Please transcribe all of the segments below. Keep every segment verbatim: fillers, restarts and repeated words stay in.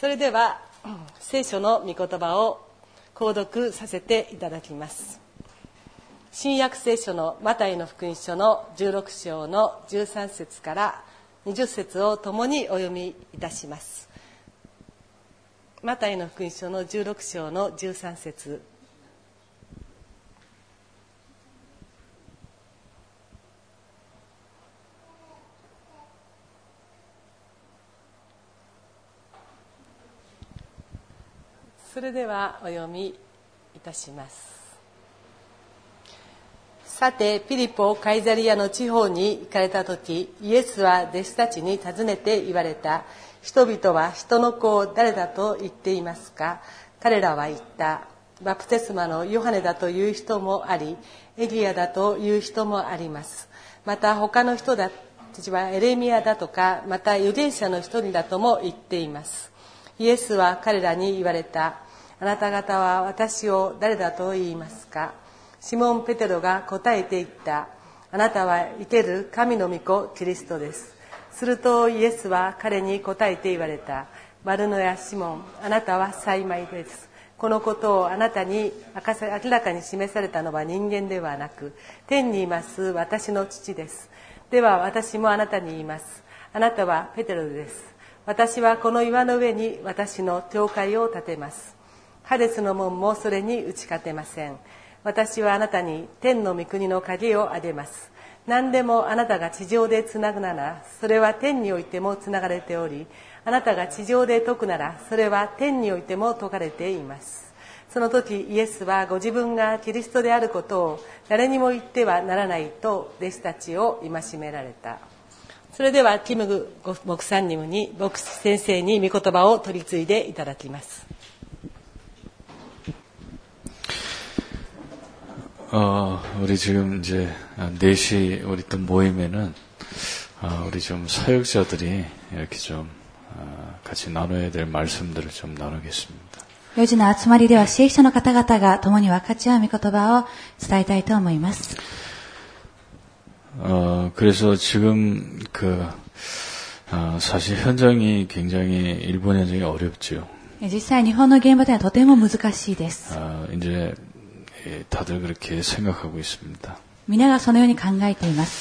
それでは聖書の御言葉を購読させていただきます。新約聖書のマタイの福音書のじゅうろく章のじゅうさん節からにじゅう節を共にお読みいたします。マタイの福音書のじゅうろく章のじゅうさん節。それではお読みいたします。さてピリポカイザリアの地方に行かれた時、イエスは弟子たちに尋ねて言われた。人々は人の子を誰だと言っていますか。彼らは言った。バプテスマのヨハネだという人もあり、エリアだという人もあります。また他の人たちはエレミアだとか、また預言者の一人だとも言っています。イエスは彼らに言われた。あなた方は私を誰だと言いますか。シモン・ペテロが答えて言った。あなたは生ける神の御子キリストです。するとイエスは彼に答えて言われた。バルノやシモン、あなたは幸いです。このことをあなたに明らかに示されたのは人間ではなく、天にいます私の父です。では私もあなたに言います。あなたはペテロです。私はこの岩の上に私の教会を建てます。ハデスの門もそれに打ち勝てません。私はあなたに天の御国の鍵をあげます。何でもあなたが地上でつなぐなら、それは天においてもつながれており、あなたが地上で解くなら、それは天においても解かれています。その時イエスはご自分がキリストであることを誰にも言ってはならないと弟子たちを戒められた。それではキムグ牧師に牧師先生に御言葉を取り継いでいただきます。 어, 우리 지금 이제 네 시 우리 또 모임에는 어, 우리 좀 사역자들이 이렇게 좀 어, 같이 나눠야 될 말씀들을 좀 나누겠습니다. よじの集まりでは聖書の方々が共に分かち合う御言葉を伝えたいと思います。 어, 그래서 지금 그 어, 사실 현장이 굉장히 일본 현장이 어렵죠. 実際日本の現場ではとても難しいです。 어, 이제 다들 그렇게 생각하고 있습니다. 皆がそのように考えています。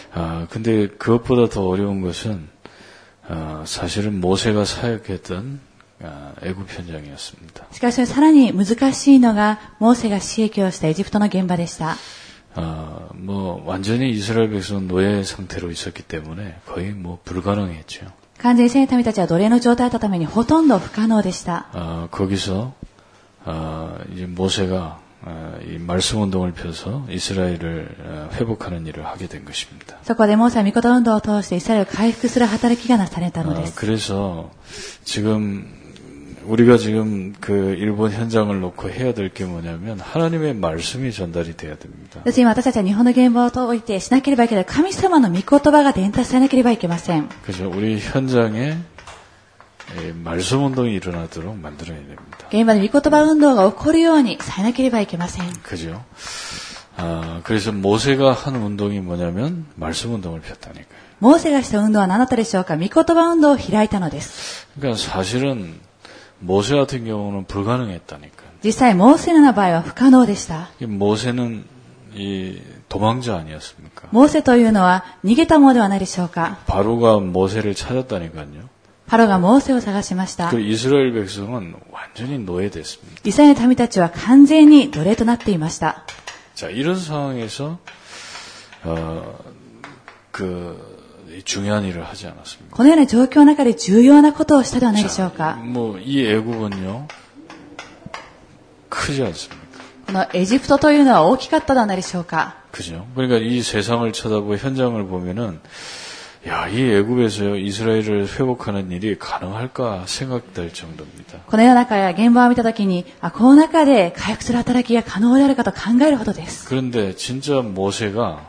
아, 근데 그것보다 더 어려운 것은 어, 사실은 모세가 사역했던 어, 애굽 현장이었습니다. しかしさらに難しいのがモーセが使役をしたエジプトの現場でした。 어, 뭐 완전히 이스라엘 백성은 노예 상태로 있었기 때문에 거의 뭐 불가능했죠. 完全にイスラエル民たちは奴隷の状態だったためにほとんど不可能でした。 어, 거기서 어, 이제 모세가 어, 이 말씀 운동을 펴서 이스라엘을 어, 회복하는 일을 하게 된 것입니다. そこでモーセは御言葉運動を通してイスラエルを回復する働きがなされたのです。 어, 그래서 지금 우리가 지금 그 일본 현장을 놓고 해야 될 게 뭐냐면 하나님의 말씀이 전달이 돼야 됩니다. 今私たちは日本の現場を解いてしなければいけない神様の御言葉が伝達されなければいけません。 그래서 우리 현장에 말씀 운동이 일어나도록 만들어야 됩니다. 現場で御言葉運動が起こるようにされなければいけません。 그죠? 아, 그래서 모세가 한 운동이 뭐냐면 말씀 운동을 폈다니까요. モーセがした運動は何だったでしょうか。御言葉運動を開いたのです。 그러니까 사실은 모세 같은 경우는 불가능했다니까요. 実際モーセの場合は不可能でした。 모세는 이 도망자 아니었습니까? モーセというのは逃げたものではないでしょうか。 바로가 모세를 찾았다니까요. パロがモーセを探しました。 그 이스라엘 백성은 완전히 노예됐습니다. イスラエルの民たちは完全に奴隷となっていました。 자, 이런 상황에서 어, 그 중요한 일을 하지 않았습니까? このような状況の中で重要なことをしたではないでしょうか。 뭐 이 애국은요 크지 않습니까? このエジプトというのは大きかったではないでしょうか。 그죠? 그러니까 이 세상을 쳐다보고 현장을 보면은 야, 이 애굽에서요 이스라엘을 회복하는 일이 가능할까 생각될 정도입니다. この世の中や現場を見たときに、あ、この中で回復する働きが可能であるかと考えるほどです。 그런데 진짜 모세가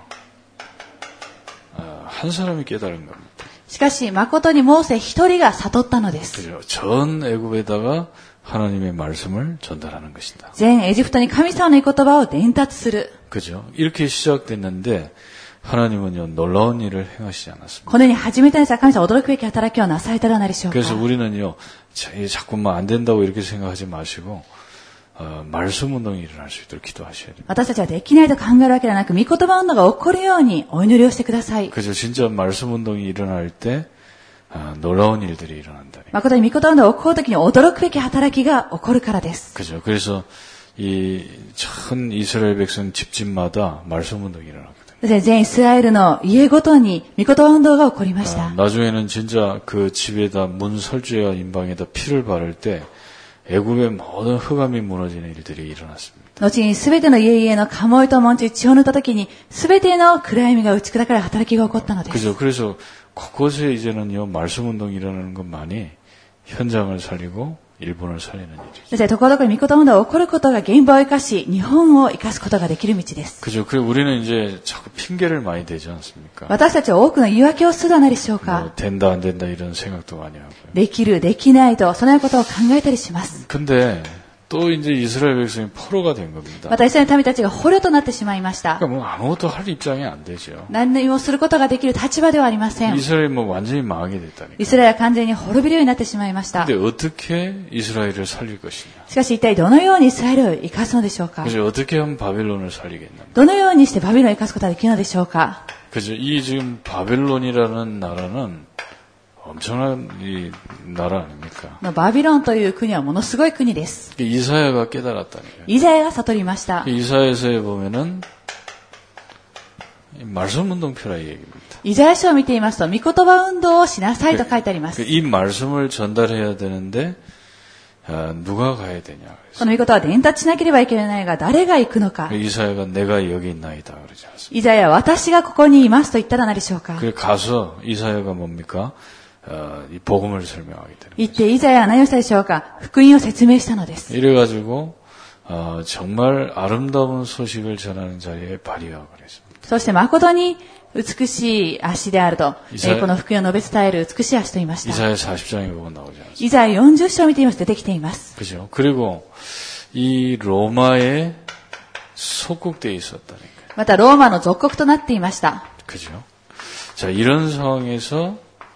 어, 한 사람이 깨달은 겁니다. しかし誠にモーセ一人が悟ったのです。 그죠? 전 애굽에다가 하나님의 말씀을 전달하는 것이다. 全エジプトに神様の御言葉を伝達する。 그죠? 이렇게 시작됐는데 하나님은요 놀라운 일을 행하시지 않았습니다. このように始めたんですが、神様は驚くべき働きをなされたではないでしょうか。 그래서 우리는요 자, 자꾸만 안 된다고 이렇게 생각하지 마시고 어, 말씀 운동이 일어날 수 있도록 기도하셔야 됩니다. 私たちはできないと考えるわけではなく、御言葉運動が起こるようにお祈りをしてください。 그죠? 진짜 말씀 운동이 일어날 때 아, 놀라운 일들이 일어난다니. 誠に御言葉運動が起こるときに驚くべき働きが起こるからです。 그죠? 그래서 이 전 이스라엘 백성 집집마다 말씀 운동이 일어났거든요. 全イスラエルの家ごとに御言葉運動が起こりました。 아, 나중에는 진짜 그 집에다 문 설주와 인방에다 피를 바를 때 애굽의 모든 흑암이 무너지는 일들이 일어났습니다. 後にすべての家々のカモイと門地血を塗ったときに、すべての暗闇が打ち砕かれ働きが起こったのです。 그죠? 그래서 곳곳에 이제는요 말씀 운동이 일어나는 것만이 현장을 살리고 일본을 살리는 일이죠. ですから、ところどころに御言葉運動が起こることが現場を生かし、日本を生かすことができる道です。 그죠? 그리고 우리는 이제 자꾸 핑계를 많이 대지 않습니까? 私たちは多くの言い訳をするではないでしょうか。 뭐 된다 안 된다 이런 생각도 많이 하고요. できる、できないと、そのようなことを考えたりします。 근데 또 이제 이스라엘 백성이 포로가 된 겁니다. またイスラエルの民たちが捕虜となってしまいました。 그러니까 뭐 아무것도 할 입장이 안 되죠. 何もすることができる立場ではありません。 이스라엘이 뭐 완전히 망하게 됐다니까. イスラエルは完全に滅びるようになってしまいました。 근데 어떻게 이스라엘을 살릴 것이냐? しかし一体どのようにイスラエルを生かすのでしょうか。 그죠? 어떻게 하면 바벨론을 살리겠나? どのようにしてバビロンを生かすことができるのでしょうか。 그죠? 이 지금 바벨론이라는 나라는 엄청난 이 나라 아닙니까? バビロンという国はものすごい国です。 이사야가 깨달았다니까요. イザヤが悟りました。 이사야서에 보면은 말씀 운동표라 이 얘기입니다. イザヤ書を見ていますと、御言葉運動をしなさいと書いてあります。 이 말씀을 전달해야 되는데 아, 누가 가야 되냐? この御言葉は伝達しなければいけないが、誰が行くのか。 이사야가 내가 여기 있나이다 그러지 않습니까? イザヤは私がここにいますと言ったら何でしょうか。 그래 가서 이사야가 뭡니까? 어, 이 복음을 설명하게 되는. 言ってイザヤは何をしたでしょうか。福音を説明したのです。 이래가지고 어, 정말 아름다운 소식을 전하는 자리에 발휘하고 그랬습니다. そして誠に美しい足であると、えイザヤーこの福音を述べ伝える美しい足と言いました。 이사야 사십 장에 보면 나오지 않습니까? イザヤよんじゅう章を見ていますと出てきています。 그죠? 그리고 이 로마에 속국되어 있었다니까요. またローマの属国となっていました。 그죠? 자, 이런 상황에서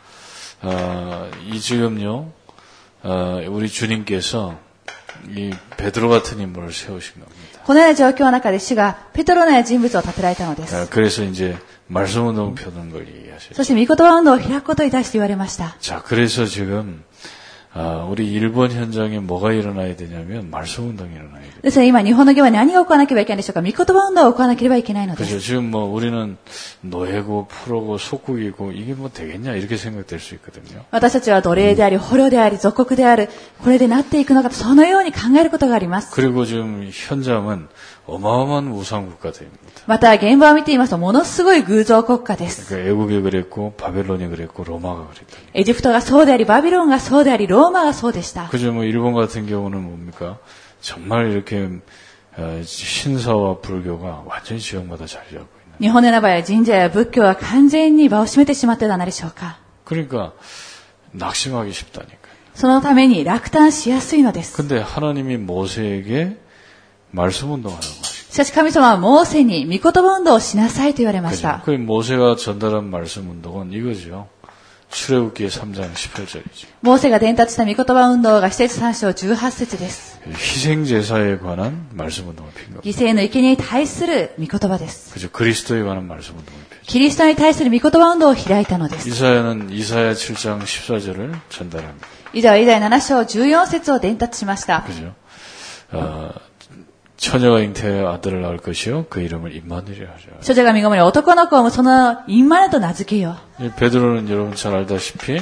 어, 이 지금요, 어, 우리 주님께서 이 베드로 같은 인물을 세우신 겁니다. このような状況の中で主がペトロのような人物を立てられたのです。 아, 그래서 이제 말씀 운동 펴는 걸 얘기하셨죠. そして御言葉運動を開くことに対して言われました。 자, 그래서 지금 아, 우리 일본 현장에 뭐가 일어나야 되냐면 말씀 운동이 일어나야 돼요. ですね、今日本の現場に何が起こらなければいけないでしょうか。御言葉運動を起こらなければいけないので 그죠? す。 지금 뭐 우리는 노예고 프로고 속국이고 이게 뭐 되겠냐 이렇게 생각될 수 있거든요. 私たちは奴隷であり、捕虜であり、属国である、これでなっていくのかと、そのように考えることがあります。 그리고 지금 현장은 어마어마한 우상 국가들입니다. また現場を見ていますと、ものすごい偶像国家です。 그러니까 애국이 그랬고 바벨론이 그랬고 로마가 그랬다. エジプトがそうであり、バビロンがそうであり、ローマがそうでした。 그죠? 뭐 일본 같은 경우는 뭡니까? 정말 이렇게 어, 신사와 불교가 완전히 지역마다 자리 잡고 있는. 日本の場合は神社や仏教は完全に場を占めてしまっているのではないでしょうか。 그러니까 낙심하기 쉽다니까요. そのために落胆しやすいのです。 근데 하나님이 모세에게 말씀 운동하라고 하시고. しかし神様はモーセに御言葉運動をしなさいと言われまし 그죠? た。 그 모세가 전달한 말씀 운동은 이거죠. 출애굽기 삼 장 십팔 절이죠. モーセが伝達した御言葉運動が施設さん章じゅうはち節です。 희생 제사에 관한 말씀 운동을 핀 겁니다. 犠牲の生贄に対する御言葉です。 그죠? 그리스도에 관한 말씀 운동을 핀. キリストに対する御言葉運動を開いたのです。 이사야는 이사야 칠 장 십사 절을 전달합니다. 以上、イザヤなな章じゅうよん節を伝達しました。 그죠? 어, 처녀가 잉태하여 아들을 낳을 것이요 그 이름을 임마누엘이라 하죠. 処女が身ごもり男の子を産むそのインマネと名付けよう。 이 베드로는 여러분 잘 알다시피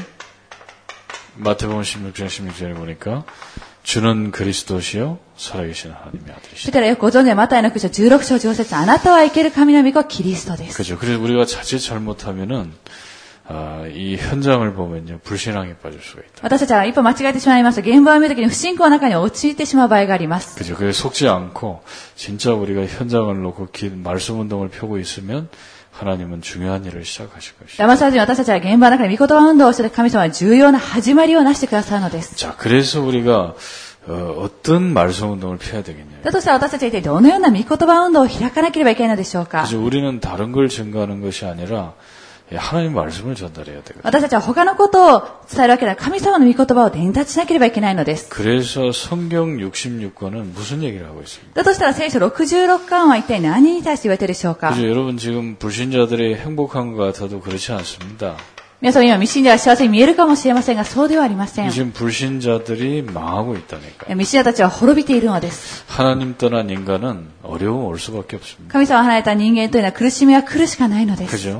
마태복음 십육 장 십육 절에 보니까 주는 그리스도시요 살아계신 하나님의 아들이시다. ペテロよくご存知のマタイの福音書じゅうろく章じゅうご節、あなたは生ける神の御子キリストです。 그죠? 그래서 우리가 자칫 잘못하면은 아, 이 현장을 보면요 불신앙에 빠질 수가 있다. 私たちは一歩間違えてしまいますと、現場を見るときに不信仰の中に陥ってしまう場合があります。 그죠? 그래서 속지 않고 진짜 우리가 현장을 놓고 기, 말씀 운동을 펴고 있으면 하나님은 중요한 일을 시작하실 것이다. 騙されずに私たちは現場の中に御言葉運動をして神様は重要な始まりをなしてくださるのです。 자, 그래서 우리가 어, 어떤 말씀 운동을 펴야 되겠냐. だとしたら私たちは一体どのような御言葉運動を開かなければいけないのでしょうか。 그래서 우리는 다른 걸 증거하는 것이 아니라 하나님 말씀을 전달해야 되거든요. 私たちは他のことを伝えるわけでは神様の御言葉を伝達しなければいけないのです。 그래서 성경 육십육 권은 무슨 얘기를 하고 있습니까? だとしたら聖書ろくじゅうろっかんは一体何に対して言われているでしょうか。 그죠? 여러분 지금 불신자들이 행복한 것 같아도 그렇지 않습니다. 皆さん今未信者は幸せに見えるかもしれませんがそうではありません。 지금 불신자들이 망하고 있다니까. 未信者たちは滅びているのです。 하나님 떠난 인간은 어려움 올 수밖에 없습니다. 神様を離れた人間というのは苦しみは来るしかないのです。 그죠?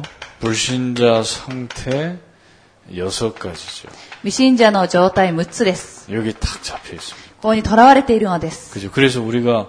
불신자 상태 여섯 가지죠. 未信者の状態むっつです。 여기 딱 잡혀 있습니다. ここに囚われているのです。 그죠? 그래서 우리가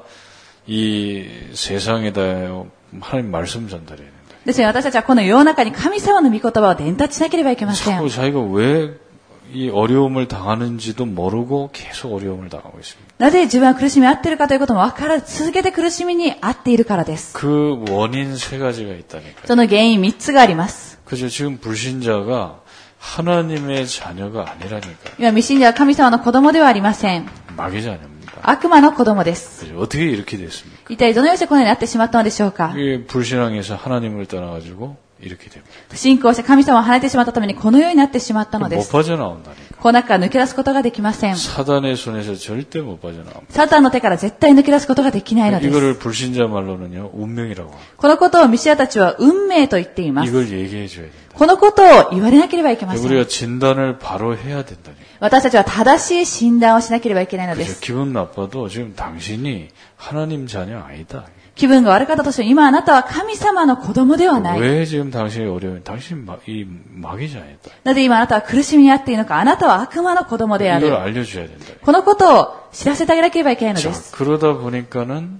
이 세상에다 하나님 말씀 전달해야 된다. ですね、私たちはこの世の中に神様の御言葉を伝達しなければいけません。 자꾸 자기가 왜 이 어려움을 당하는지도 모르고 계속 어려움을 당하고 있습니다. なぜ自分は苦しみに遭っているかということも分からず続けて苦しみに遭っているからです。 그 원인 세 가지가 있다니까요. その原因みっつがあります。 그죠? 지금 불신자가 하나님의 자녀가 아니라니까요. 今未信者は神様の子供ではありません。 마귀 자녀입니다. 悪魔の子供です。 그죠? 어떻게 이렇게 됐습니까? 一体どのようにしてこのようになってしまったのでしょうか。 이게 불신앙에서 하나님을 떠나가지고 이렇게 됩니다. 不信仰して神様を離れてしまったためにこのようになってしまったので 못 す。 빠져나온다니까. この中から抜け出すことができません。 사단의 손에서 절대 못 빠져나옵니다. サタンの手から絶対抜け出すことができないのです。 이거를 불신자 말로는요, 운명이라고 합니다. このことを未信者たちは運命と言っています。 이걸 얘기해 줘야 된다. このことを言われなければいけません。 우리가 진단을 바로 해야 된다니까. 私たちは正しい診断をしなければいけないので 그죠? す。 기분 나빠도 지금 당신이 하나님 자녀 아니다. 気分が悪かったとしても今あなたは神様の子供ではない。 왜 지금 당신이 어려워? 당신 마, 이 마귀 자녀다. なぜ今あなたは苦しみにあっているのか。あなたは悪魔の子供であ 이걸 る。 알려줘야 된다. このことを知らせてあげなければいけないの 자, です。 그러다 보니까는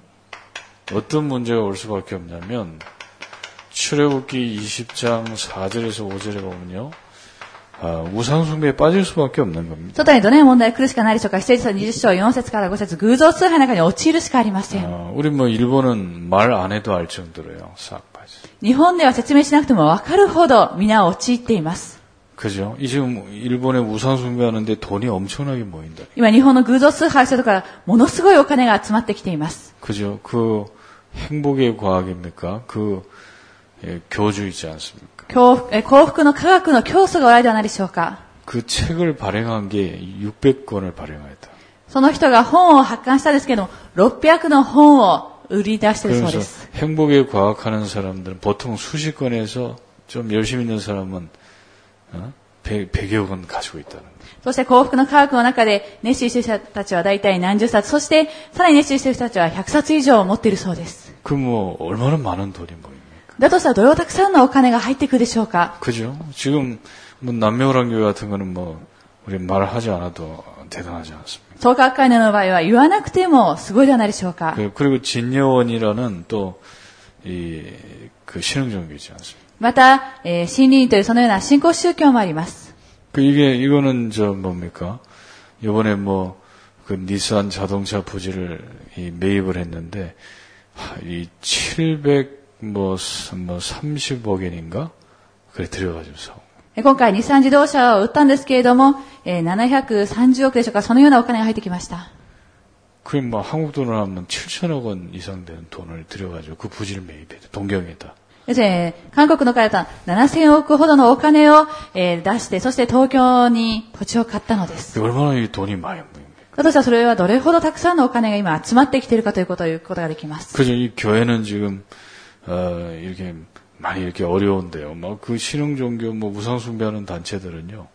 어떤 문제가 올 수밖에 없냐면 출애굽기 이십 장 사 절에서 오 절에 보면요. 아, 우상숭배에 빠질 수밖에 없는 겁니다. 外にどのような問題が来るしかないでしょうか。出エジプトにじゅっ章よん節からご節、偶像崇拝の中に陥るしかありません。 아, 우리 뭐 일본은 말 안 해도 알 정도로요. 싹 빠져. 日本では説明しなくても分かるほど皆陥っています。 그죠? 이 지금 일본에 우상숭배하는데 돈이 엄청나게 모인다. 今日本の偶像崇拝するからものすごいお金が集まってきています。 그죠? 그 행복의 과학입니까? 그 예, 교주 있지 않습니까? 幸福、え幸福の科学の教祖がおられるではないでしょうか。 그 책을 발행한 게 육백 권을 발행했다. その人が本を発刊したんですけども、ろっぴゃくの本を売り出しているそうで 그래서 す。 행복에 과학하는 사람들은 보통 수십 권에서 좀 열심히 있는 사람은 어? 백, 백여 권 가지고 있다는 거예요. そして幸福の科学の中で熱心している人たちは大体何十冊、そしてさらに熱心している人たちはひゃく冊以上持っているそうです。 그 뭐 얼마나 많은 돈이 모입니까? だとしたらどれほどたくさんのお金が入ってくるでしょうか。 그죠? 지금 뭐 남매호랑 교회 같은 거는 뭐 우리 말하지 않아도 대단하지 않습니까? 創価学会の場合は言わなくてもすごいではないでしょうか。 그리고 진여원이라는 또 이 그 신흥종교 있지 않습니까? また、えー、新林というそのような信仰宗教もあります。 그 이게 이거는 저 뭡니까? 이번에 뭐 그 닛산 자동차 부지를 이 매입을 했는데 하, 이 칠백 뭐, 뭐 삼십억 엔인가? 그래 들여가지고 사. 今回日産自動車を売ったんですけれども、えー、ななひゃくさんじゅうおくでしょうか、そのようなお金が入ってきました。 그게 뭐 한국 돈으로 하면 칠천억 원 이상 되는 돈을 들여가지고 그 부지를 매입했대. 동경에다. ですね、韓国の方々ななせんおくほどのお金を、えー、出して、そして東京に土地を買ったのです。 얼마나 이 돈이 많이 모입니까? だとしたらそれはどれほどたくさんのお金が今集まってきているかということを言うことができます。 그죠? 이 교회는 지금 어, 이렇게 많이 이렇게 어려운데요. 막 그 신흥종교 뭐 우상숭배하는 단체들은요,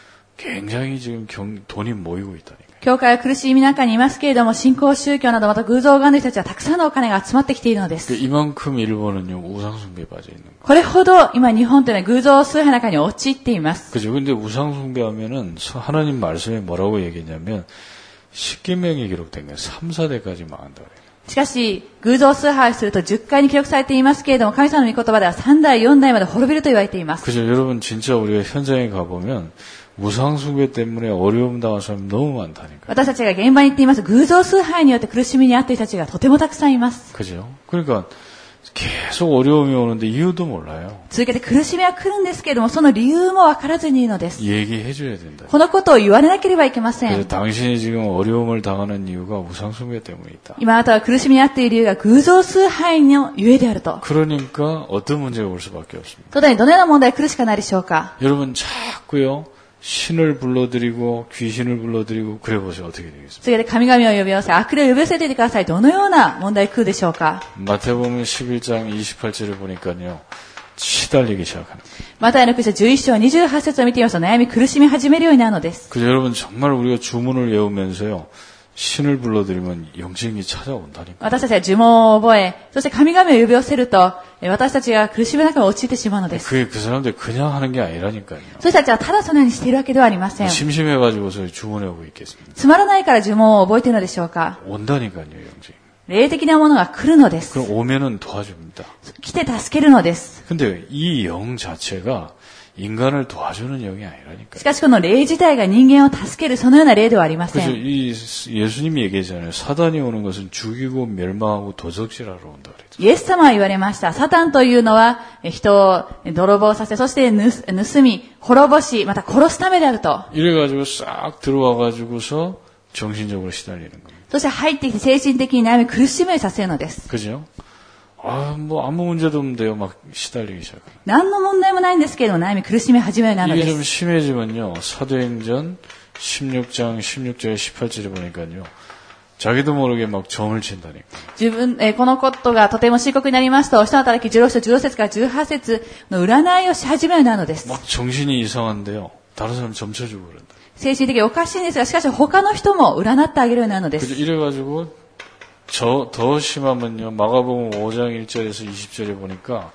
굉장히 지금 경, 돈이 모이고 있다니까요. 教会は苦しみの中にいますけれども、新興宗教などまた偶像を拝んでいる人たちはたくさんのお金が集まってきているのです。 이만큼 일본은요 우상숭배에 빠져 있는 거예요. これほど今日本というのは偶像崇拝の中に陥っています。 그죠? 근데 우상숭배하면은 하나님 말씀에 뭐라고 얘기했냐면 십계명에 기록된 게 삼, 사 대까지 망한다 그래요. しかし、偶像崇拝するとじゅっかいに記録されていますけれども、神様の御言葉ではさんだい、よんだいまで滅びると言われています。 그죠? 여러분 진짜 우리가 현장에 가보면 우상숭배 때문에 어려움 당한 사람이 너무 많다니까요. 私たちが現場に行っています。偶像崇拝によって苦しみに遭っている人たちがとてもたくさんいます。 그죠? 그러니까 계속 어려움이 오는데 이유도 몰라요. 続けて苦しみは来るんですけれども、その理由もわからずにいるのです。 얘기해줘야 된다. このことを言われなければいけませ 그래서 ん。 당신이 지금 어려움을 당하는 이유가 우상숭배 때문에 있다. 今あなたは苦しみにあっている理由が偶像崇拝のゆえであると。 그러니까 어떤 문제가 올 수밖에 없습니다. そのようにどのような問題が来るしかないでしょうか。 여러분 자꾸요 신을 불러드리고 귀신을 불러드리고 그래 보세요. 어떻게 되겠습니까? 続けて神々を呼び寄せ、悪霊を呼び寄せていてください。どのような問題が来るでしょうか。 마태복음 십일 장 이십팔 절을 보니까요. 시달리기 시작합니다. マタイの福音書じゅういっ章にじゅうはち節を見てみますと悩み苦しみ始めるようになるのです。 그래서 여러분 정말 우리가 주문을 외우면서요. 신을 불러드리면 영적인 게 찾아온다니까. 私たちは呪文を覚え、そして神々を呼び寄せると、私たちが苦しみの中に陥ってしまうのです。 그게 그 사람들 그냥 하는 게 아니라니까요. そしてたちはただそのようにしているわけではありません。 심심해가지고서 주문하고 있겠습니다. つまらないから呪文を覚えているのでしょうか。 온다니까요, 영적인. 霊的なものが来るのです。 그럼 오면은 도와줍니다. 来て助けるのです。 근데 이 영 자체가 인간을 도와주는 영이 아니라니까요. しかしこの霊自体が人間を助けるそのような霊ではありませ 그래서 ん。 이 예수님이 얘기했잖아요. 사단이 오는 것은 죽이고 멸망하고 도적질하러 온다 그랬죠. イエス様は言われました。サタンというのは人を泥棒させ、そして盗み、滅ぼし、また殺すためであると。 이래가지고 싹 들어와가지고서 정신적으로 시달리는 겁니다. そして入ってきて精神的に悩み苦しめさせるのです。 그죠? 아, 뭐 아무 문제도 없는데요. 막 시달리기 시작해요. 何の問題もないんですけれども悩み苦しめ始めるようになるの 이게 で 좀 す。 심해지면요. 사도행전 십육 장 십육 절에 십팔 절에 보니까요. 자기도 모르게 막 점을 친다니까. 自分、えーこのことがとても深刻になりますと、人の働きじゅうろく章じゅうろく節からじゅうはち節の占いをし始めるようになるのです。 막 정신이 이상한데요. 다른 사람 점쳐주고 그런다. 精神的におかしいんですが、しかし他の人も占ってあげるようになるので 그죠? す。 이래가지고 저, 더 심하면요. 마가복음 오 장 일 절에서 이십 절에 보니까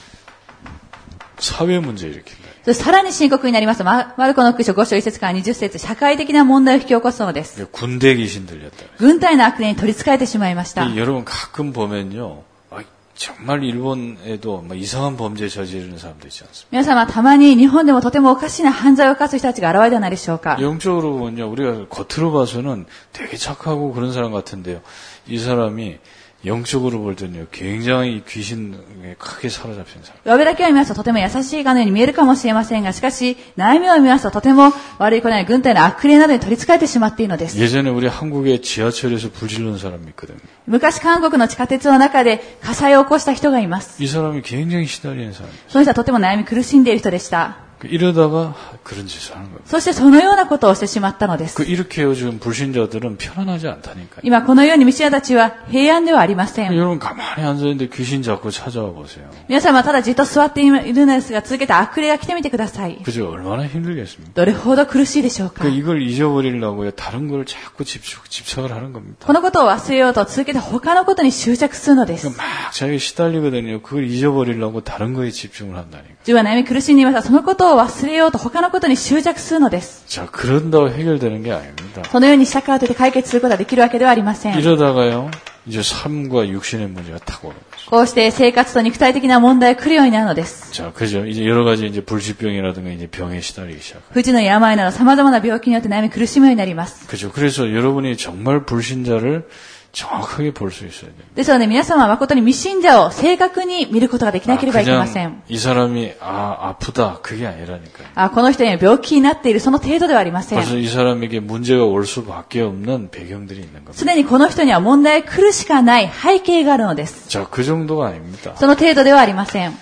사회 문제 일으킨다. そしてさらに深刻になりますと、ママルコの福音書ご章いち節からにじゅう節、社会的な問題を引き起こすのです。 군대 귀신 들렸다. 軍隊の悪霊に取り憑かれてしまいました。 여러분 가끔 보면요. 아, 정말 일본에도 뭐 이상한 범죄 저지르는 사람도 있지 않습니까? 皆様、たまに日本でもとてもおかしな犯罪を犯す人たちが現れたのでしょうか。 영적으로 보면요. 우리가 겉으로 봐서는 되게 착하고 그런 사람 같은데요. 이 사람이 영적으로 볼 때는요. 굉장히 귀신에 크게 사로잡힌 사람. 上だけを見ますととても優しいかのように見えるかもしれませんが、しかし内面を見ますととても悪い子な軍隊の悪霊などに取り憑かれてしまっているのです。 예전에 우리 한국의 지하철에서 불 지르는 사람이 있거든요. 昔韓国の地下鉄の中で火災を起こした人がいます。 이 사람이 굉장히 시달리는 사람이에요. その人はとても悩み苦しんでいる人でした。 이러다가 그런 짓을 하는 거예요. そしてそのようなことをしてしまったのです。 그 이렇게요. 지금 불신자들은 편안하지 않다니까요. 今このようにミシアたちは平安ではありません。 여러분 가만히 앉아있는데 귀신 자꾸 찾아와 보세요. 皆様ただじっと座っているのですが、続けて悪霊が来てみてください。 그죠? 얼마나 힘들겠습니까? どれほど苦しいでしょうか。 그 이걸 잊어버리려고요. 다른 걸 자꾸 집착, 집착을 하는 겁니다. このことを忘れようと続けて他のことに執着するのです。 막 자기가 시달리거든요. 그걸 잊어버리려고 다른 거에 집중을 한다니까. 自分は悩み苦しんでいますが、そのことを忘れようと他のことに執着するのです。 자, 그런다고 해결되는 게 아닙니다. そのようにしたからといって解決することができるわけではありません。 이러다가요. 이제 삶과 육신의 문제가 탁 오는 거죠. こうして生活と肉体的な問題が来るようになるのです。 자, 그죠? 이제 여러 가지 이제 불치병이라든가 이제 병에 시달리기 시작합니다. 不治の病など様々な病気によって悩み苦しむようになります。 그죠? 그래서 여러분이 정말 불신자를 정확하게 볼 수 있어야 됩니다. ですので皆様は誠に未信者を正確に見ることができなければいけません。 이 사람이 아 아프다 그게 아니라니까요. あ、この人には病気になっているその程度ではありません。 그래서 이 사람에게 문제가 올 수밖에 없는 배경들이 있는 겁니다. すでにこの人には問題が来るしかない背景があるのです。 자, 그 정도가 아닙니다. その程度ではありません。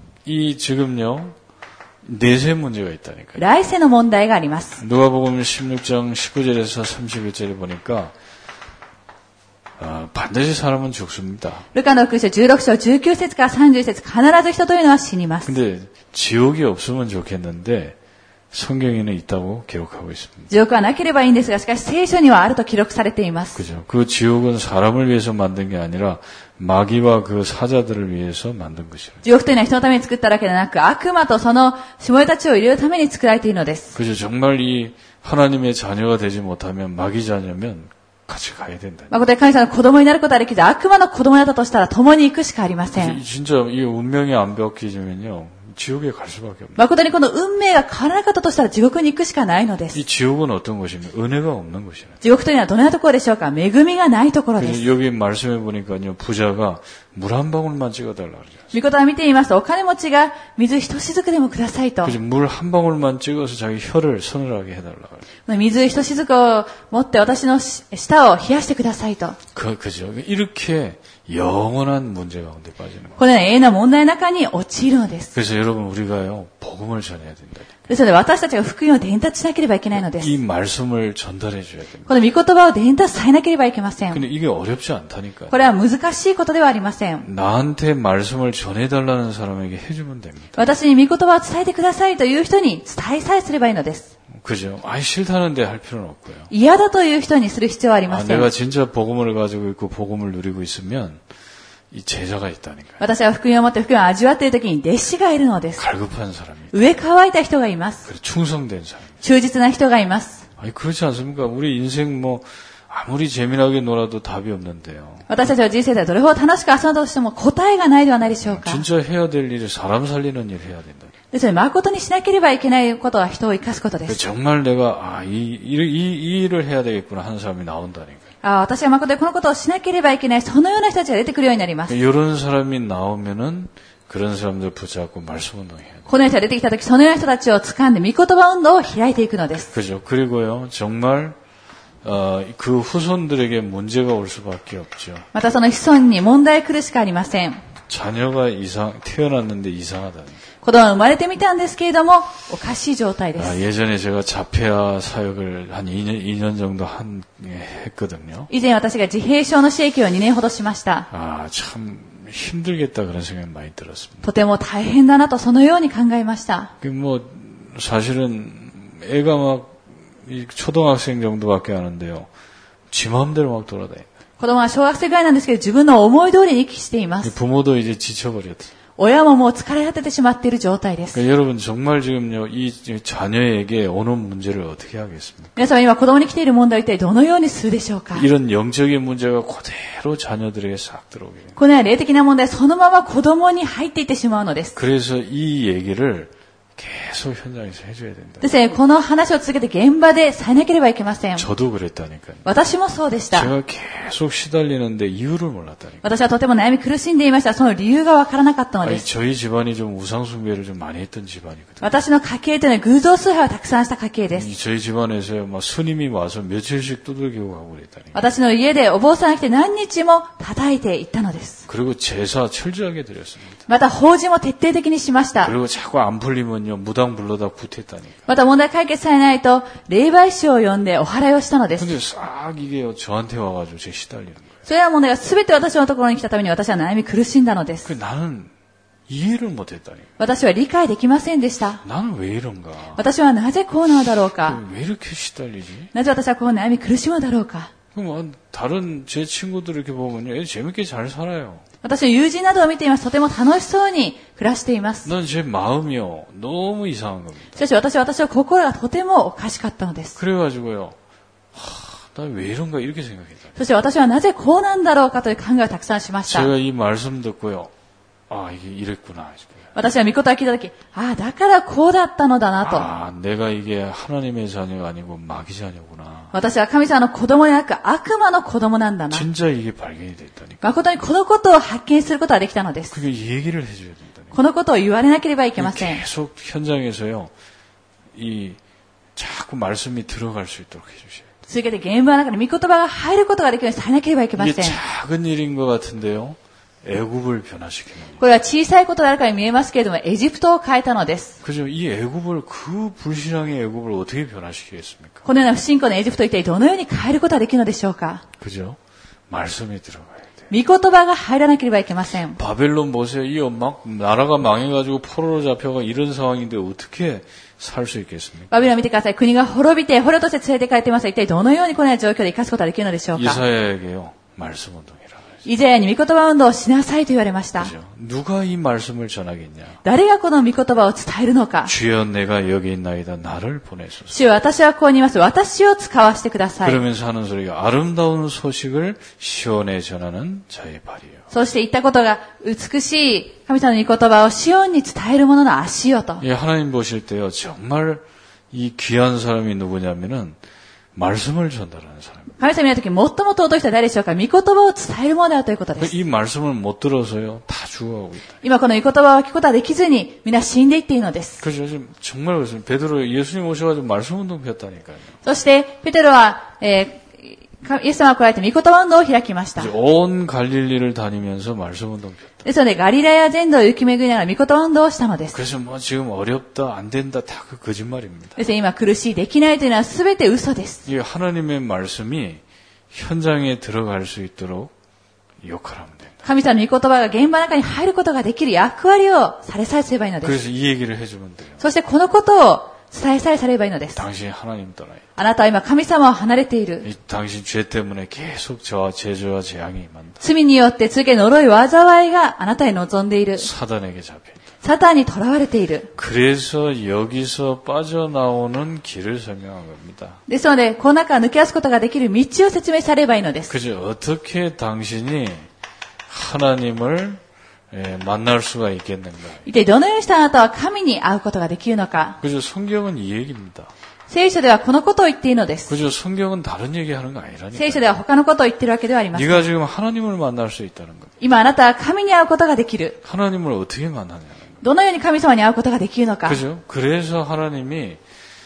이 지금요 내세 문제가 있다니까요. 来世の問題があります。 누가복음 십육 장 십구 절에서 삼십일 절에 보니까 아, 반드시 사람은 죽습니다. ルカの福音書じゅうろく章じゅうきゅう節からさんじゅう節、必ず人というのは死にます。 근데 지옥이 없으면 좋겠는데 성경에는 있다고 기록하고 있습니다. 地獄はなければいいんですが、しかし聖書にはあると記録されています。 그죠? 그 지옥은 사람을 위해서 만든 게 아니라 마귀와 그 사자들을 위해서 만든 것이에요. 地獄というのは人のために作っただけでなく、悪魔とそのしもべたちを入れるために作られているのです。 그죠? 정말 이 하나님의 자녀가 되지 못하면 마귀 자녀면 같이 가야 된다. 誠に神様の子供になることはできず、悪魔の子供だったとしたら共に行くしかありません。 진짜 이 운명이 안 바뀌지면요. 지옥에 갈 수밖에 없는. 誠にこの運命が変わらなかったとしたら地獄に行くしかないのです。 이 지옥은 어떤 곳입니까? 은혜가 없는 곳이라. 地獄というのはどのようなところでしょうか。恵みがないところです。 그래서 여기 말씀해 보니까요, 부자가 물 한 방울만 찍어달라 그러죠. 御言葉を見てみますと、お金持ちが水一雫でもくださいと。 그래서 물 한 방울만 찍어서 자기 혀를 서늘하게 해달라 그래요. 水一雫を持って私の舌を冷やしてくださいと。 그, 그죠. 이렇게 영원한 문제 가운데 빠지는 거예요. このような永遠な問題の中に陥るのです。 그래서 여러분 우리가요, 복음을 전해야 된다. ですので私たちが福音を伝達しなければいけないのです。 이 말씀을 전달해 줘야 됩니다. この御言葉を伝達されなければいけません。 근데 이게 어렵지 않다니까요. これは難しいことではありません。 나한테 말씀을 전해달라는 사람에게 해주면 됩니다. 私に御言葉を伝えてくださいという人に伝えさえすればいいのです。 그죠? 아이 싫다는데 할 필요는 없고요. 嫌だという人にする必要はありま 아, せん。 내가 진짜 복음을 가지고 있고 복음을 누리고 있으면 이 제자가 있다니까요. 私は福音を持って福音を味わっているときに弟子がいるのです。 갈급한 사람이. 上乾いた人がいます。 그리고 충성된 사람. 忠実な人がいます。 아니 그렇지 않습니까? 우리 인생 뭐 아무리 재미나게 놀아도 답이 없는데요. 私たちは人生でどれほど楽しく遊んだとしても答えがないではないでしょうか。 진짜 해야 될 일이 사람 살리는 일 해야 된다. ですので誠にしなければいけないことは人を生かすことです。 정말 내가 아, 이, 이, 이, 이 일을 해야 되겠구나 하는 사람이 나온다니까요. あ私は誠にこのことをしなければいけない、そのような人たちが出てくるようになります。 이런 사람이 나오면은 그런 사람들 붙잡고 말씀 운동해야 돼요. このような人が出てきたとき、そのような人たちを掴んで御言葉運動を開いていくのです。 그죠. 그리고요, 정말 어, 그 후손들에게 문제가 올 수밖에 없죠. またその子孫に問題来るしかありません。 자녀가 이상 태어났는데 이상하다니. 子供は生まれてみたんですけれども、おかしい状態で 아, す。 예전에 제가 자폐아 사역을 한 이 년, 이 년 정도 한, 예, 했거든요. 以前私が自閉症の刺激をにねんほどしました。 아, 참 힘들겠다 그런 생각이 많이 들었습니다. とても大変だなとそのように考えました。 그 뭐 사실은 애가 막 이 초등학생 정도밖에 안 하는데요. 지 마음대로 막 돌아다니는. 子供は小学生ぐらいなんですけど、自分の思い通りに息しています。 부모도 이제 지쳐버렸어요. 親ももう疲れ果ててしまっている状態です。 그러니까 여러분 정말 지금요 이 자녀에게 오는 문제를 어떻게 하겠습니까? 皆様今子供に来ている問題を一体どのようにするでしょうか。 이런 영적인 문제가 그대로 자녀들에게 싹 들어오게 됩니다. このような霊的な問題そのまま子供に入っていってしまうのです。 그래서 이 얘기를 계속 현장에서 해줘야 된다. ですね、この話を続けて現場でされなければいけません。 저도 그랬다니까요. 私もそうでした。 제가 계속 시달리는데 이유를 몰랐다니까요. 私はとても悩み苦しんでいました。その理由がわからなかったの 아니, です。 저희 집안이 좀 우상숭배를 좀 많이 했던 집안이거든요. 私の家系というのは偶像崇拝をたくさんした家系です。 이 저희 집안에서요, 막 스님이 와서 며칠씩 두들기고 가고 그랬다니까요. 私の家でお坊さんが来て何日も叩いていったのです。 그리고 제사 철저하게 드렸습니다. また法事も徹底的にしました。 그리고 자꾸 안 풀리면요, 무당 불러다 구태했다니까요. また問題解決されないと霊媒師を呼んでお祓いをしたのです。 근데 싹 이게 저한테 와가지고 제가 시달리는 거예요. それらの問題が全て私のところに来たために私は悩み苦しんだのです。 그 나는 이해를 못했다니까요. 私は理解できませんでした。 나는 왜 이런가? 私はなぜこうなのだろうか。 왜 이렇게 시달리지? なぜ私はこう悩み苦しむのだろうか。 그럼 다른 제 친구들 이렇게 보면요, 애 재밌게 잘 살아요. 私の友人などを見ています。とても楽しそうに暮らしています。 난 제 마음이요, 너무 이상한 겁니다. しかし私は私の心がとてもおかしかったのです。 그래가지고요, 하, 난 왜 이런가 이렇게 생각했다. そして私はなぜこうなんだろうかという考えをたくさんしました。 제가 이 말씀 듣고요, 아 이게 이랬구나. 私は御言葉を聞いたとき、ああ、だからこうだったのだなと。 아, 내가 이게 하나님의 자녀가 아니고 마귀 자녀구나. 私は神様の子供でなく悪魔の子供なんだな。 진짜 이게 발견이 됐다니까. 誠にこのことを発見することができたのです。 그게 얘기를 해줘야 된다니까. このことを言われなければいけません。 계속 현장에서요, 이 자꾸 말씀이 들어갈 수 있도록 해주셔야 돼요. 続けて現場の中に御言葉が入ることができるようにされなければいけませ 이게 ん。 작은 일인 것 같은데요, 애굽을 변화시키는 거예요. これは小さいことであるかに見えますけれども、エジプトを変えたのです。 그죠? 이 애굽을 그 불신앙의 애굽을 어떻게 변화시키겠습니까? このような不信仰のエジプトを一体どのように変えることができるのでしょうか。 그죠? 말씀이 들어가야 돼요. 御言葉が入らなければいけません。 바벨론 보세요. 이 막 나라가 망해가지고 포로로 잡혀가 이런 상황인데 어떻게 살 수 있겠습니까? バビロンを見てください。国が滅びて捕虜として連れて帰っています。一体どのようにこのような状況で生かすことができるのでしょうか。 이사야에게요, 말씀 운동이라. イザヤに御言葉運動をしなさいと言われました。 그죠? 누가 이 말씀을 전하겠냐? 誰がこの御言葉を伝えるのか。 주여 내가 여기 있나이다 나를 보내소서. 主よ、私はここにいます。私を使わせてください。 그러면서 하는 소리가 아름다운 소식을 시온에 전하는 자의 발이요. そして言ったことが美しい神様の御言葉をシオンに伝える者の足よと。 예, 하나님 보실 때요 정말 이 귀한 사람이 누구냐면은 말씀을 전달하는 사람. 神様の時最も尊い人は誰でしょうか。御言葉を伝えるものであるということです。 이 말씀을 못 들어서요 다 죽어가고 있다. 今この御言葉を聞くことはできずに皆死んでいっているのです。 그래서 지금 정말 그렇습니다. 베드로 예수님 오셔가지고 말씀 운동 폈다니까요. そしてペテロは、えーイエス様が来られて御言葉運動を開きました。 온 갈릴리를 다니면서 말씀 운동 폈다. ですのでガリラヤ全土を行き巡りながら御言葉運動をしたのです。 그래서 뭐 지금 어렵다 안 된다 다 그 거짓말입니다. ですので今苦しいできないというのは全て嘘です。 이 하나님의 말씀이 현장에 들어갈 수 있도록 역할하면 됩니다. 神様の御言葉が現場の中に入ることができる役割をされさえすればいいのです。 그래서 이 얘기를 해주면 돼요. そしてこのことを伝えさえされればいいのです。 당신이 하나님 떠나요. あなたは今神様を離れている。 이 당신 죄 때문에 계속 저와 제조와 재앙이 임한다. 罪によって続け呪い災いがあなたに望んでいる。 사단에게 잡혀있다. サタンに囚われている。 그래서 여기서 빠져나오는 길을 설명한 겁니다. ですので、この中から抜け出すことができる道を説明されればいいのです。 그죠? 어떻게 당신이 하나님을 예, 만날 수가 있겠는가? 一体どのようにしてあなたは神に会うことができるのか。 그죠? 성경은 이 얘기입니다. 聖書ではこのことを言っているのです。 그죠? 성경은 다른 얘기하는 거 아니라니까. 聖書では他のことを言っているわけではありません。 네가 지금 하나님을 만날 수 있다는 겁니다. 今あなたは神に会うことができる。 하나님을 어떻게 만나냐는 거예요. どのように神様に会うことができるのか。 그죠? 그래서 하나님이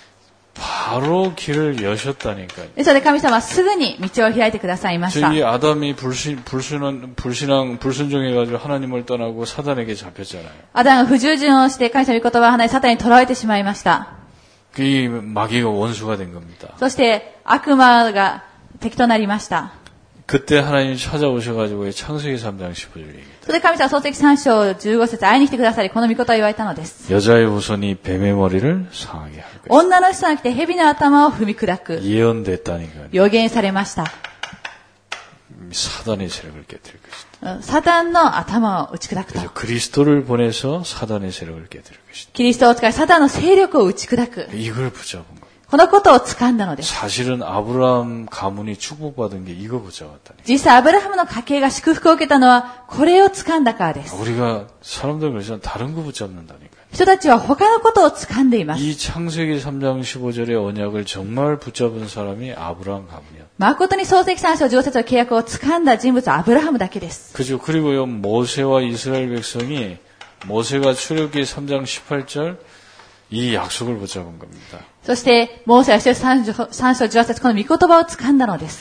바로 길을 여셨다니까요. ですので神様はすぐに道を開いてくださいました。 저희 아담이 불신, 불순한, 불신앙, 불순종해가지고 하나님을 떠나고 사단에게 잡혔잖아요. アダムが不従順をして神様の御言葉を離れサタンに囚われてしまいました。 이 마귀가 원수가 된 겁니다. そして悪魔が敵となりました。 그때 하나님이 찾아오셔가지고 창세기 삼 장 십오 절 얘기합니다. それで神様は創世記さん章じゅうご節会いに来てくださり、この御言葉を言われたのです。 여자의 후손이 뱀의 머리를 상하게 할 것이다. 女の子孫が来て蛇の頭を踏み砕く。 예언됐다니까요. 予言されました。 사단의 세력을 깨뜨릴 것이다. サタンの頭を打ち砕くと。 그래서 그리스도를 보내서 사단의 세력을 깨뜨릴 것이다. キリストを使いサタンの勢力を打ち砕く。 이걸 붙잡은 거예요. このことを掴んだのです。 사실은 아브라함 가문이 축복받은 게 이거 붙잡았다니. 実際アブラハムの家系が祝福を受けたのはこれを掴んだからです。 우리가 사람들 그러잖아 다른 거 붙잡는다니까요. 人たちは他のことを掴んでいます。 이 창세기 삼 장 십오 절의 언약을 정말 붙잡은 사람이 아브라함 가문이야. 誠に創世記さん章じゅうご節の契約を掴んだ人物はアブラハムだけです。 그죠. 그리고요 모세와 이스라엘 백성이 모세가 출애굽기 삼 장 십팔 절 이 약속을 붙잡은 겁니다. そしてモーセはさん章じゅうはち節この御言葉を掴んだのです。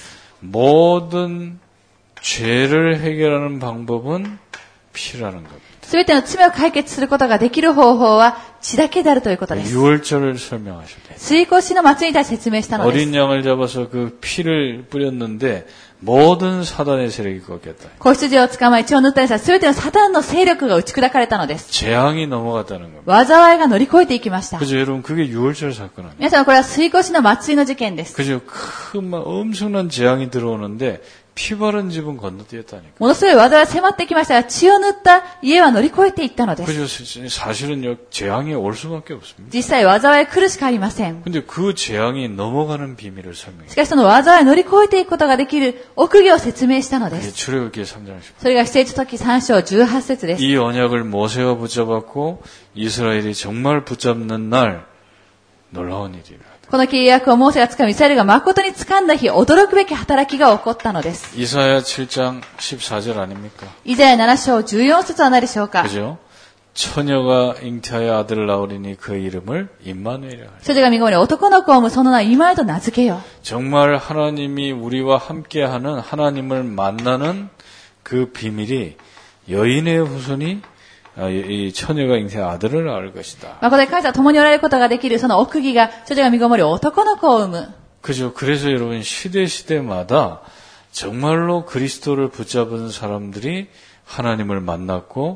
모든 죄를 해결하는 방법은 피라는 겁니다. すべての罪を解決することができる方法は血だけであるということです。 유월절을 설명하십니다. 追悼しの祭りに対して説明したのです。 어린 양을 잡아서 그 피를 뿌렸는데 모든 사단의 세력이 꺾였다. 子羊を捕まえ血を塗ったりしたすべてのサタンの勢力が打ち砕かれたのです。 재앙이 넘어갔다는 겁니다. 災いが乗り越えていきました。 그죠, 여러분 그게 유월절 사건입니다. 皆さんこれは追悼しの祭りの事件です。 그죠, 큰 막 엄청난 재앙이 들어오는데 피 바른 집은 건너뛰었다니까. ものすごい災いが迫ってきましたが血を塗った家は乗り越えていったのです。 그죠, 사실은 재앙이 올 수밖에 없습니다. 実際災い来るしかありません。 근데 그 재앙이 넘어가는 비밀을 설명해요. しかしその災いを乗り越えていくことができる奥義を説明したので 그게 す。 출애굽기 삼 장 십오 절. それが出エジプト記さん章じゅうはち節です。 이 언약을 모세가 붙잡았고 이스라엘이 정말 붙잡는 날 놀라운 일이라. この契約をモーセが掴み、イスラエルが誠に掴んだ日、驚くべき働きが起こったのです。 이사야 칠 장 십사 절 아닙니까? イザヤなな章じゅうよん節は何でしょうか。 그죠? 처녀가 잉태하여 아들을 낳으리니 그 이름을 임마누엘이라 하리라. 処女が身ごもり男の子を産むその名をイマヌエルと名付けよ。 정말 하나님이 우리와 함께하는 하나님을 만나는 그 비밀이 여인의 후손이 이 처녀가 잉태 아들을 낳을 것이다. 誠に神様と共におられることができるその奥義が処女が身ごもり男の子を産む。 그죠? 그래서 여러분 시대 시대마다 정말로 그리스도를 붙잡은 사람들이 하나님을 만났고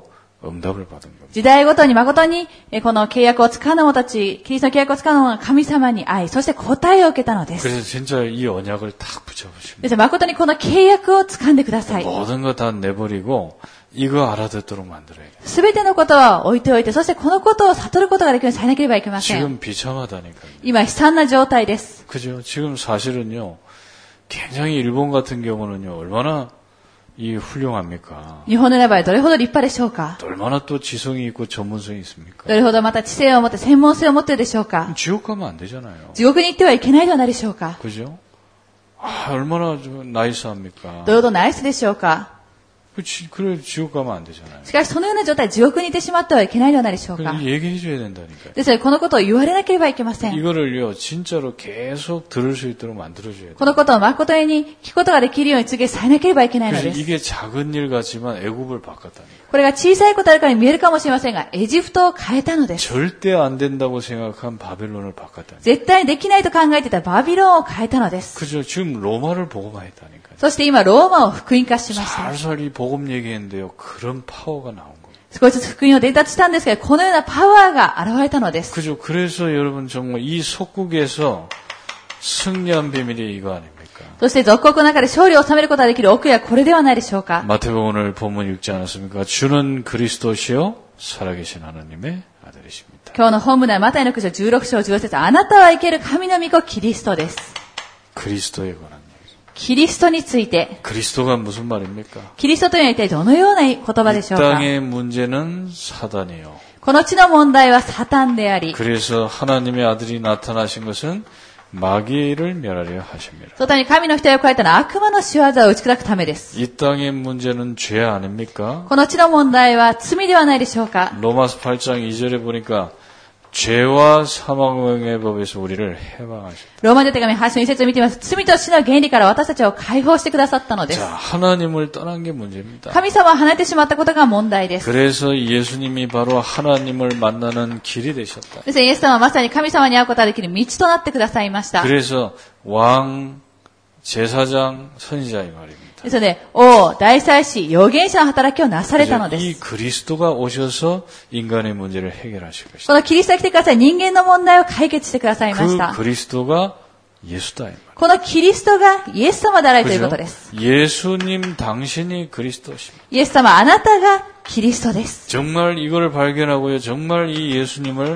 응답을 받은 겁니다. 時代ごとに誠に、えこの契約を使う者たち、キリストの契約を使う者が神様に愛、そして答えを受けたのです。 그래서 진짜 이 언약을 딱 붙여보십니다. ですから誠にこの契約を掴んでください。 모든 거 다 내버리고 이거 알아듣도록 만들어야 돼요. すべてのことは置いておいて、そしてこのことを悟ることができるようにされなければいけません。 지금 비참하다니까요. 今悲惨な状態です。 그죠? 지금 사실은요, 굉장히 일본 같은 경우는요, 얼마나 이 훌륭합니까? 日本の場合どれほど立派でしょうか。 얼마나 또 지성이 있고 전문성이 있습니까? どれほどまた知性を持って専門性を持っているでしょうか。 지옥 가면 안 되잖아요. 地獄に行ってはいけないではないでしょうか。 그죠? 아, 얼마나 좀 나이스합니까? どれほどナイスでしょうか。 그치, 그래, 지옥 가면 안 되잖아요. しかしそのような状態、地獄に行ってしまってはいけないではないでしょうか。 얘기해줘야 된다니까요. ですのでこのことを言われなければいけません。 이거를요, 진짜로 계속 들을 수 있도록 만들어줘야 돼요. このことを誠に聞くことができるように告げされなければいけないの 그래서 です。 이게 작은 일 같지만 애굽을 바꿨다니까요. これが小さいことあるから見えるかもしれませんが、エジプトを変えたのです。 절대 안 된다고 생각한 바벨론을 바꿨다니까요. 絶対できないと考えていたバビロンを変えたのです。 그죠? 지금 로마를 복음화했다니까요. そして今ローマを福音化しました。 살살이 복음 얘기했는데요. 그런 파워가 나온 거예요. 少しずつ福音を伝達したんですが、このようなパワーが現れたのです。 그죠? 그래서 여러분 정말 이 속국에서 승리한 비밀이 이거 아닙니까? そして属国の中で勝利を収めることができる奥義はこれではないでしょうか。 마태복음 오늘 본문 읽지 않았습니까? 주는 그리스도시요 살아계신 하나님의 아들이십니다. 今日の本文ではマタイのくじょじゅうろく章じゅうご節、あなたは生ける神の御子キリストです。 그리스도에 관한 얘기. キリストについて。 그리스도가 무슨 말입니까? キリストというのは一体どのような言葉でしょう 이 か。 땅의 문제는 사단이요. この地の問題はサタンであり、 그래서 하나님의 아들이 나타나신 것은 마귀를 멸하려 하십니다. そのために神の額を加えたのは悪魔の仕業を打ち砕くためです。 이 땅의 문제는 죄 아닙니까? この地の問題は罪ではないでしょうか。 로마서 팔 장 이 절에 보니까 죄와 사망의 법에서 우리를 해방하셨다. ローマの手紙はち章に節を見てみます。罪と死の原理から私たちを解放してくださったのです。 자, 하나님을 떠난 게 문제입니다. 神様を離れてしまったことが問題です。 그래서 예수님이 바로 하나님을 만나는 길이 되셨다. ですからイエス様はまさに神様に会うことができる道となってくださいました。 그래서 왕, 제사장, 선지자 이 말입니다. ですので、王、大祭司、預言者の働きをなされたので 이 す。 그리스도가 오셔서 인간의 문제를 해결하실 こ 것이다. のキリストが来てください。人間の問題を解決してくださいまし 그 た。 그리스도가 예수다. 이 말. このキリストがイエス様であるという 그죠? ことです。 예수님 당신이 그리스도십니다. イエス様、あなたがキリストです。 정말 이걸 발견하고요. 정말 이 예수님을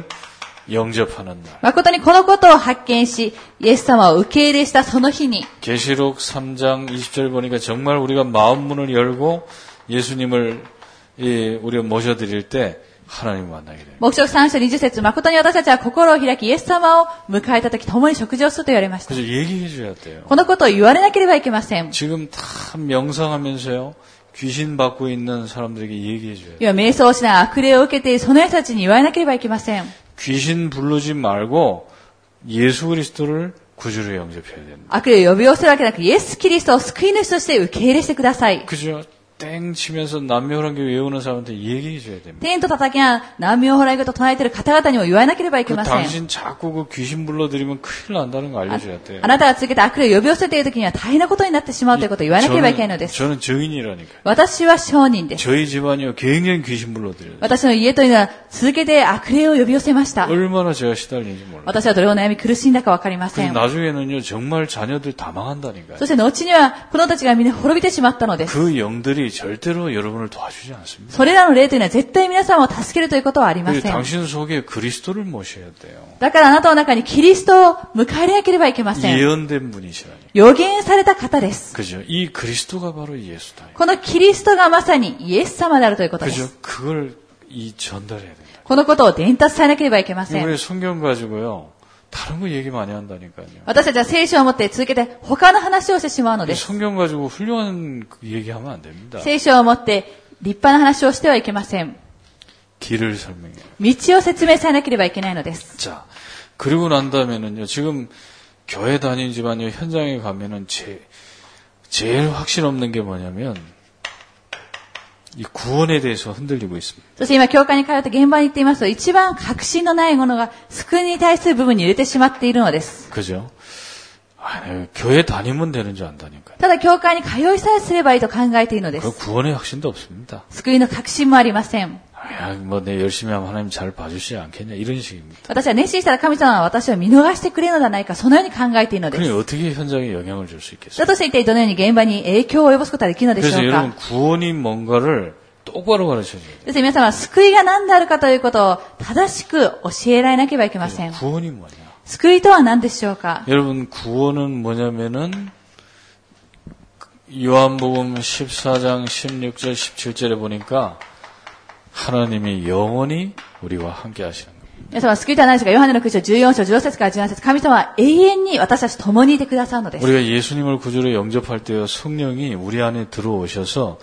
영접하는 날. 誠にこのことを発見し、イエス様を受け入れしたその日に、 계시록 삼 장 이십 절 보니까 정말 우리가 마음 문을 열고 예수님을 예, 우리가 모셔드릴 때 하나님을 만나게 됩니다. 黙示録さん章にじゅう節、誠に私たちは心を開き、イエス様を迎えたとき、共に食事をすると言われました。 그래서 얘기해 줘야 돼요. このことを言われなければいけません。 지금 다 명상하면서요. 귀신 받고 있는 사람들에게 얘기해 줘야 돼요. 今、瞑想をしながら悪霊を受けているその人たちに言われなければいけません。 귀신 부르지 말고 예수 그리스도를 구주로 영접해야 된다. 悪霊を呼び寄せるわけなく、イエス・キリストを救い主として受け入れしてください。 그죠? 땡 치면서 남묘한게 외우는 사람한테 얘기해 줘야 됩니다. 天と叩きながら難病を払い事を唱えている方々にも言わなければいけ 그 ません。 당신 자꾸 그 귀신 불러들이면 큰일 난다는 거 알려줘야 돼요. あなたが続けて悪霊を呼び寄せているときには大変なことになってしまうということを言わなければいけないのです。 저는, 저는 증인이라니까요. 私は証人です。 저희 집안이요 굉장히 귀신 불러들여요. 私の家というのは続けて悪霊を呼び寄せました。 얼마나 제가 시달리는지 몰라요. 私はどれほど悩み苦しんだかわかりませ 그래서 ん。 나중에는요 정말 자녀들 다 망한다니까요. そして後には子供たちがみんな滅びてしまったのです。 그 영들이 절대로 여러분을 도와주지 않습니다. それらの霊というのは絶対皆さんを助けるということはありません。 당신 속에 그리스도를 모셔야 돼요. だからあなたの中にキリストを迎え入れなければいけません。 예언된 분이시라니. 予言された方です。 그죠? 이 그리스도가 바로 예수다. このキリストがまさにイエス様であるということで 그죠? す。 그걸 이 전달해야 된다. このことを伝達されなければいけません。 왜 성경 가지고요 다른 거 얘기 많이 한다니까요. 私たちは聖書を持って続けて他の話をしてしまうのです。 성경 가지고 훌륭한 얘기하면 안 됩니다. 聖書を持って立派な話をしてはいけません。 길을 설명해요. 道を説明されなければいけないのです。 자, 그리고 난 다음에는요. 지금 교회 다니는 집안요 현장에 가면은 제, 제일 확신 없는 게 뭐냐면 이 구원에 대해서 흔들리고 있습니다. そして今教会に通って現場に行っていますと一番確信のないものが救いに対する部分に入れてしまっているのです。 그죠? 아, 교회 다니면 되는 줄 안다니까요. ただ教会に通いさえすればいいと考えているので 그 す。 구원의 확신도 없습니다. 救いの確信もありません。 야, 뭐 내 열심히 하면 하나님 잘 봐주시지 않겠냐 이런 식입니다. 私は熱心したら神様は私を見逃してくれるのではないか、そのように考えているのです。 그러니 어떻게 현장에 영향을 줄 수 있겠어요? だとして一体どのように現場に影響を及ぼすことができるのでしょ 그래서 う 여러분 か。 구원이 뭔가를 똑바로 가르쳐줘야 돼요. ですから皆様は救いが何であるかということを正しく教えられなければいけません。 구원이 뭐냐? 救いとは何でしょうか。 여러분 구원은 뭐냐면은 요한복음 십사 장 십육 절 십칠 절에 보니까 하나님이 영원히 우리와 함께 하시는 겁니다. 皆様は救いとは何でしょうか。ヨハネのくじょうじゅうよん章じゅうよん節からじゅうなな節、神様は永遠に私たちと共にいてくださるのです。 우리가 예수님을 구주로 영접할 때요 성령이 우리 안에 들어오셔서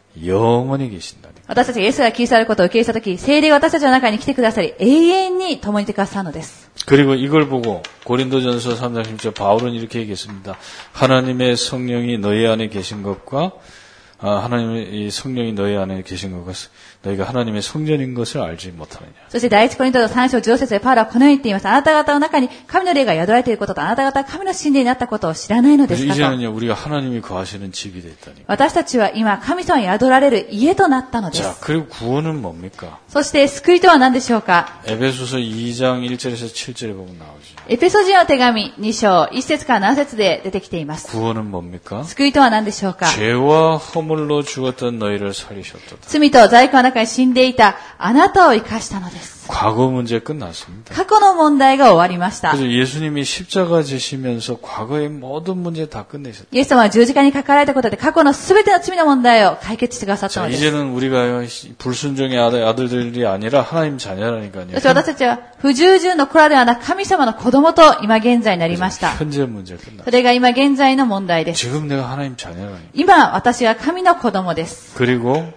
영원히 계신다. 私たちがイエスがキリストであることを受け入れたとき、聖霊が私たちの中に来てくださり、永遠に共にいてくださるのです。 그리고 이걸 보고 고린도전서 삼 장 십 절 바울은 이렇게 얘기했습니다. 하나님의 성령이 너희 안에 계신 것과 아, 하나님의 성령이 너희 안에 계신 것과 너희가 하나님의 성전인 것을 알지 못하느냐. そして第一コリントのさん章じゅう節でパウロはこのように言っています。あなた方の中に神の霊が宿られていることと、あなた方が神の神殿になったことを知らないのですかと。 이제는요 우리가 하나님이 거하시는 집이 됐다니. 私たちは今神様に宿られる家となったので 자, す。 그리고 구원은 뭡니까? そして救いとは何でしょうか。 에베소서 이 장 일 절에서 칠 절에 보면 나오죠. エペソ人の手紙に章いち節からなな節で出てきています。 구원은 뭡니까? 救いとは何でしょうか。 죄와 허물로 죽었던 너희를 살리셨도다. 罪と罪悪の中に死んでいたあなたを生かしたのです。 과거 문제 끝났습니다. 過去の問題が終わりました。 그래서 예수님이 십자가 지시면서 과거의 모든 문제 다 끝내셨다. イエス様は十字架にかかられたことで過去のすべての罪の問題を解決してくださった 자, のです。 이제는 우리가 불순종의 아들, 아들들이 아니라 하나님 자녀라니까요. そして私たちは不従順の子らではなく神様の子供と今現在になりました。 현재 문제 끝났다. それが今現在の問題です。 지금 내가 하나님 자녀라니까. 今私は神の子供です。 그리고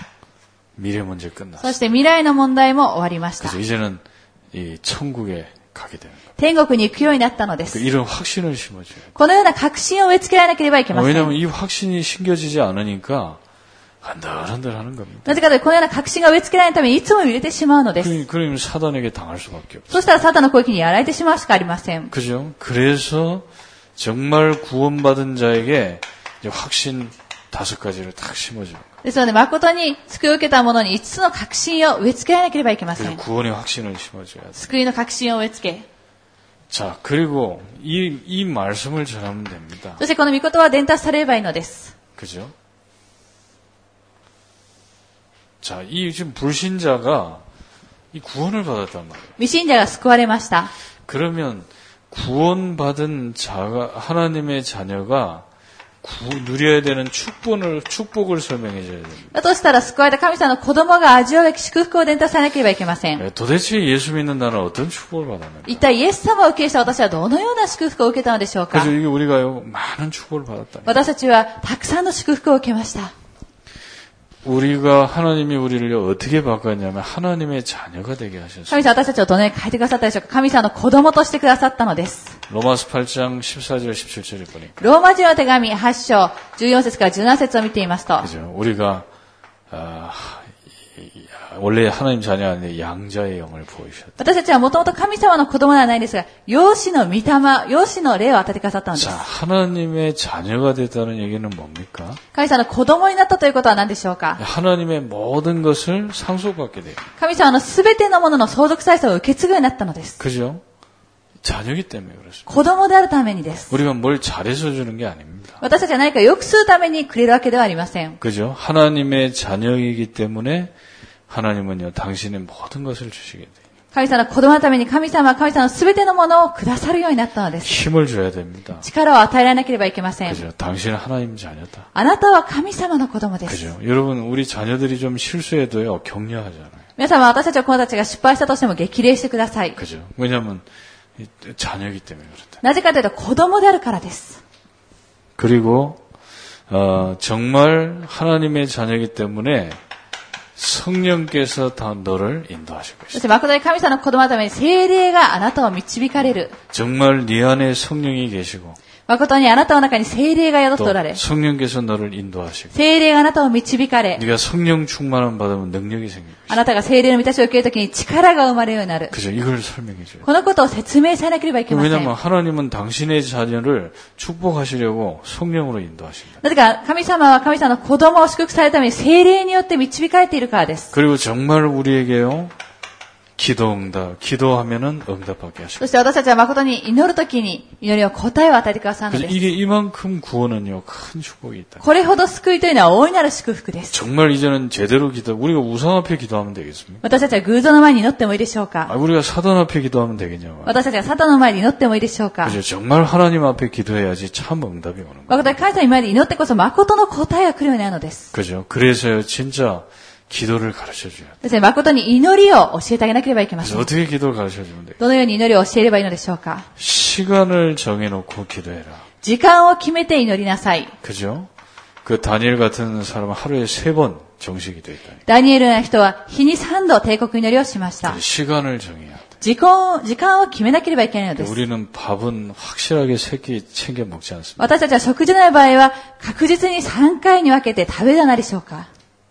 미래 문제 끝났어. そして未来の問題も終わりました。 그래서 이제는 이 천국에 가게 되는 거예요. 天国に行くようになったのです。 이런 확신을 심어줘요. このような確信を植え付けられなければいけません。 왜냐하면 이 확신이 심겨지지 않으니까 한들한들하는 겁니다. なぜかというとこのような確信が植え付けられないためにいつも揺れてしまうのです。 그러면 사단에게 당할 수밖에 없어요. そしたらサタンの攻撃にやられてしまうしかありません。 그죠? 그래서 정말 구원받은 자에게 이제 확신 다섯 가지를 딱 심어주는 거예요. ですので誠に救いを受けた者にいつつの確信を植え付けられなければいけません。 구원의 확신을 심어줘야 돼요. 救いの確信を植え付け。 자, 그리고 이, 이 말씀을 전하면 됩니다. そしてこの御言葉は伝達されればいいのです。 그죠? 자, 이 지금 불신자가 이 구원을 받았단 말이에요. 未信者が救われました。 그러면 구원받은 자가 하나님의 자녀가 구, 누려야 되는 축복을 축복을 설명해 줘야 됩니다. だとしたら救われた神様の子供が味わうべき祝福を伝達されなければいけません。 도대체 예수 믿는 나는 어떤 축복을 받았는가? 一体イエス様を受け入れした私はどのような祝福を受けたのでしょうか。 그래서 이게 우리가요 많은 축복을 받았다. 私たちはたくさんの祝福を受けました。 우리가 하나님이 우리를 어떻게 바꿨냐면 하나님의 자녀가 되게 하셨어요. 神様私たちをどのように変えてくださったでしょうか。神様の子供としてくださったのです。 로마서 팔 장 십사 절 십칠 절에 보니까 ローマ人の手紙はち章じゅうよん節からじゅうなな節を見ていますと、 그죠? 우리가 아, 원래 하나님 자녀 아닌데 양자의 영을 보이셨다. 私たちはもともと神様の子供ではないですが、養子の御霊、養子の霊を与えてくださったので 자, す。 하나님의 자녀가 됐다는 얘기는 뭡니까? 神様の子供になったということは何でしょうか。 하나님의 모든 것을 상속받게 돼요. 神様のすべてのものの相続財産を受け継ぐようになったのです。 그죠? 자녀이기 때문에 그렇습니다. 子供であるためにです。 우리가 뭘 잘해서 주는 게 아닙니다. 私たちは何か良くするためにくれるわけではありません。 그죠? 하나님의 자녀이기 때문에 하나님은요, 당신의 모든 것을 주시게 돼요. 神様の子供のために神様は神様のすべてのものをくださるようになったのです。 힘을 줘야 됩니다. 力を与えられなければいけません。 그죠? 당신은 하나님 자녀다. あなたは神様の子供です。 그죠? 여러분, 우리 자녀들이 좀 실수해도요, 격려하잖아요. 皆様、私たちは子供たちが失敗したとしても激励してください。 그죠? 왜냐하면 자녀이기 때문에 그렇다. なぜかというと子供であるからです。 그리고 어, 정말 하나님의 자녀이기 때문에 성령께서 다 너를 인도하실 そし 것이다. て誠に神様の子供のために聖霊があなたを導かれる。 정말 네 안에 성령이 계시고 誠にあなたの中に聖霊が宿っておら 또 れ、 성령께서 너를 인도하시고 聖霊があなたを導かれ、 네가 성령 충만함 받으면 능력이 생깁니다. あなたが聖霊の満たしを受けるときに力が生まれるようになる。 그죠? 이걸 설명해 줘요. このことを説明されなければいけません。 왜냐하면 하나님은 당신의 자녀를 축복하시려고 성령으로 인도하십니다. なぜか神様は神様の子供を祝福されるために聖霊によって導かれているからです。 그리고 정말 우리에게요. 기도 응답, 기도하면은 응답받게 そ 하십니다. して私たちは誠に祈るときに祈りを答えを与えてくださるの 그래서 です。 이게 이만큼 구원은요, 큰 축복이 있다. これほど救いというのは大いなる祝福です。 정말 이제는 제대로 기도, 우리가 우상 앞에 기도하면 되겠습니까? 私たちは偶像の前に祈ってもいいでしょう 아, か？ 우리가 사단 앞에 기도하면 되겠냐고. 私たちがサタンの前に祈ってもいいでしょうか？ 그죠? 정말 하나님 앞에 기도해야지 참 응답이 오는 거예요. 誠に神様に前で祈ってこそ誠の答えが来るようになるのです。 그죠? 그래서요, 진짜 기도를 가르쳐 줘야 돼요. ですね、誠に祈りを教えてあげなければいけませ 그래서 ん。 어떻게 기도를 가르쳐 주면 돼요? どのように祈りを教えればいいのでしょうか？ 시간을 정해놓고 기도해라. 時間を決めて祈りなさい。 그죠? 그 다니엘 같은 사람은 하루에 세 번 정식 기도했다니. ダニエルの人は日にさんど帝国祈りをしました。 시간을 정해야 돼. 時間を、時間を決めなければいけないのです。 우리는 밥은 확실하게 세 끼 챙겨 먹지 않습니다. 私たちは食事のない場合は確実にさんかいに分けて食べたなでしょうか？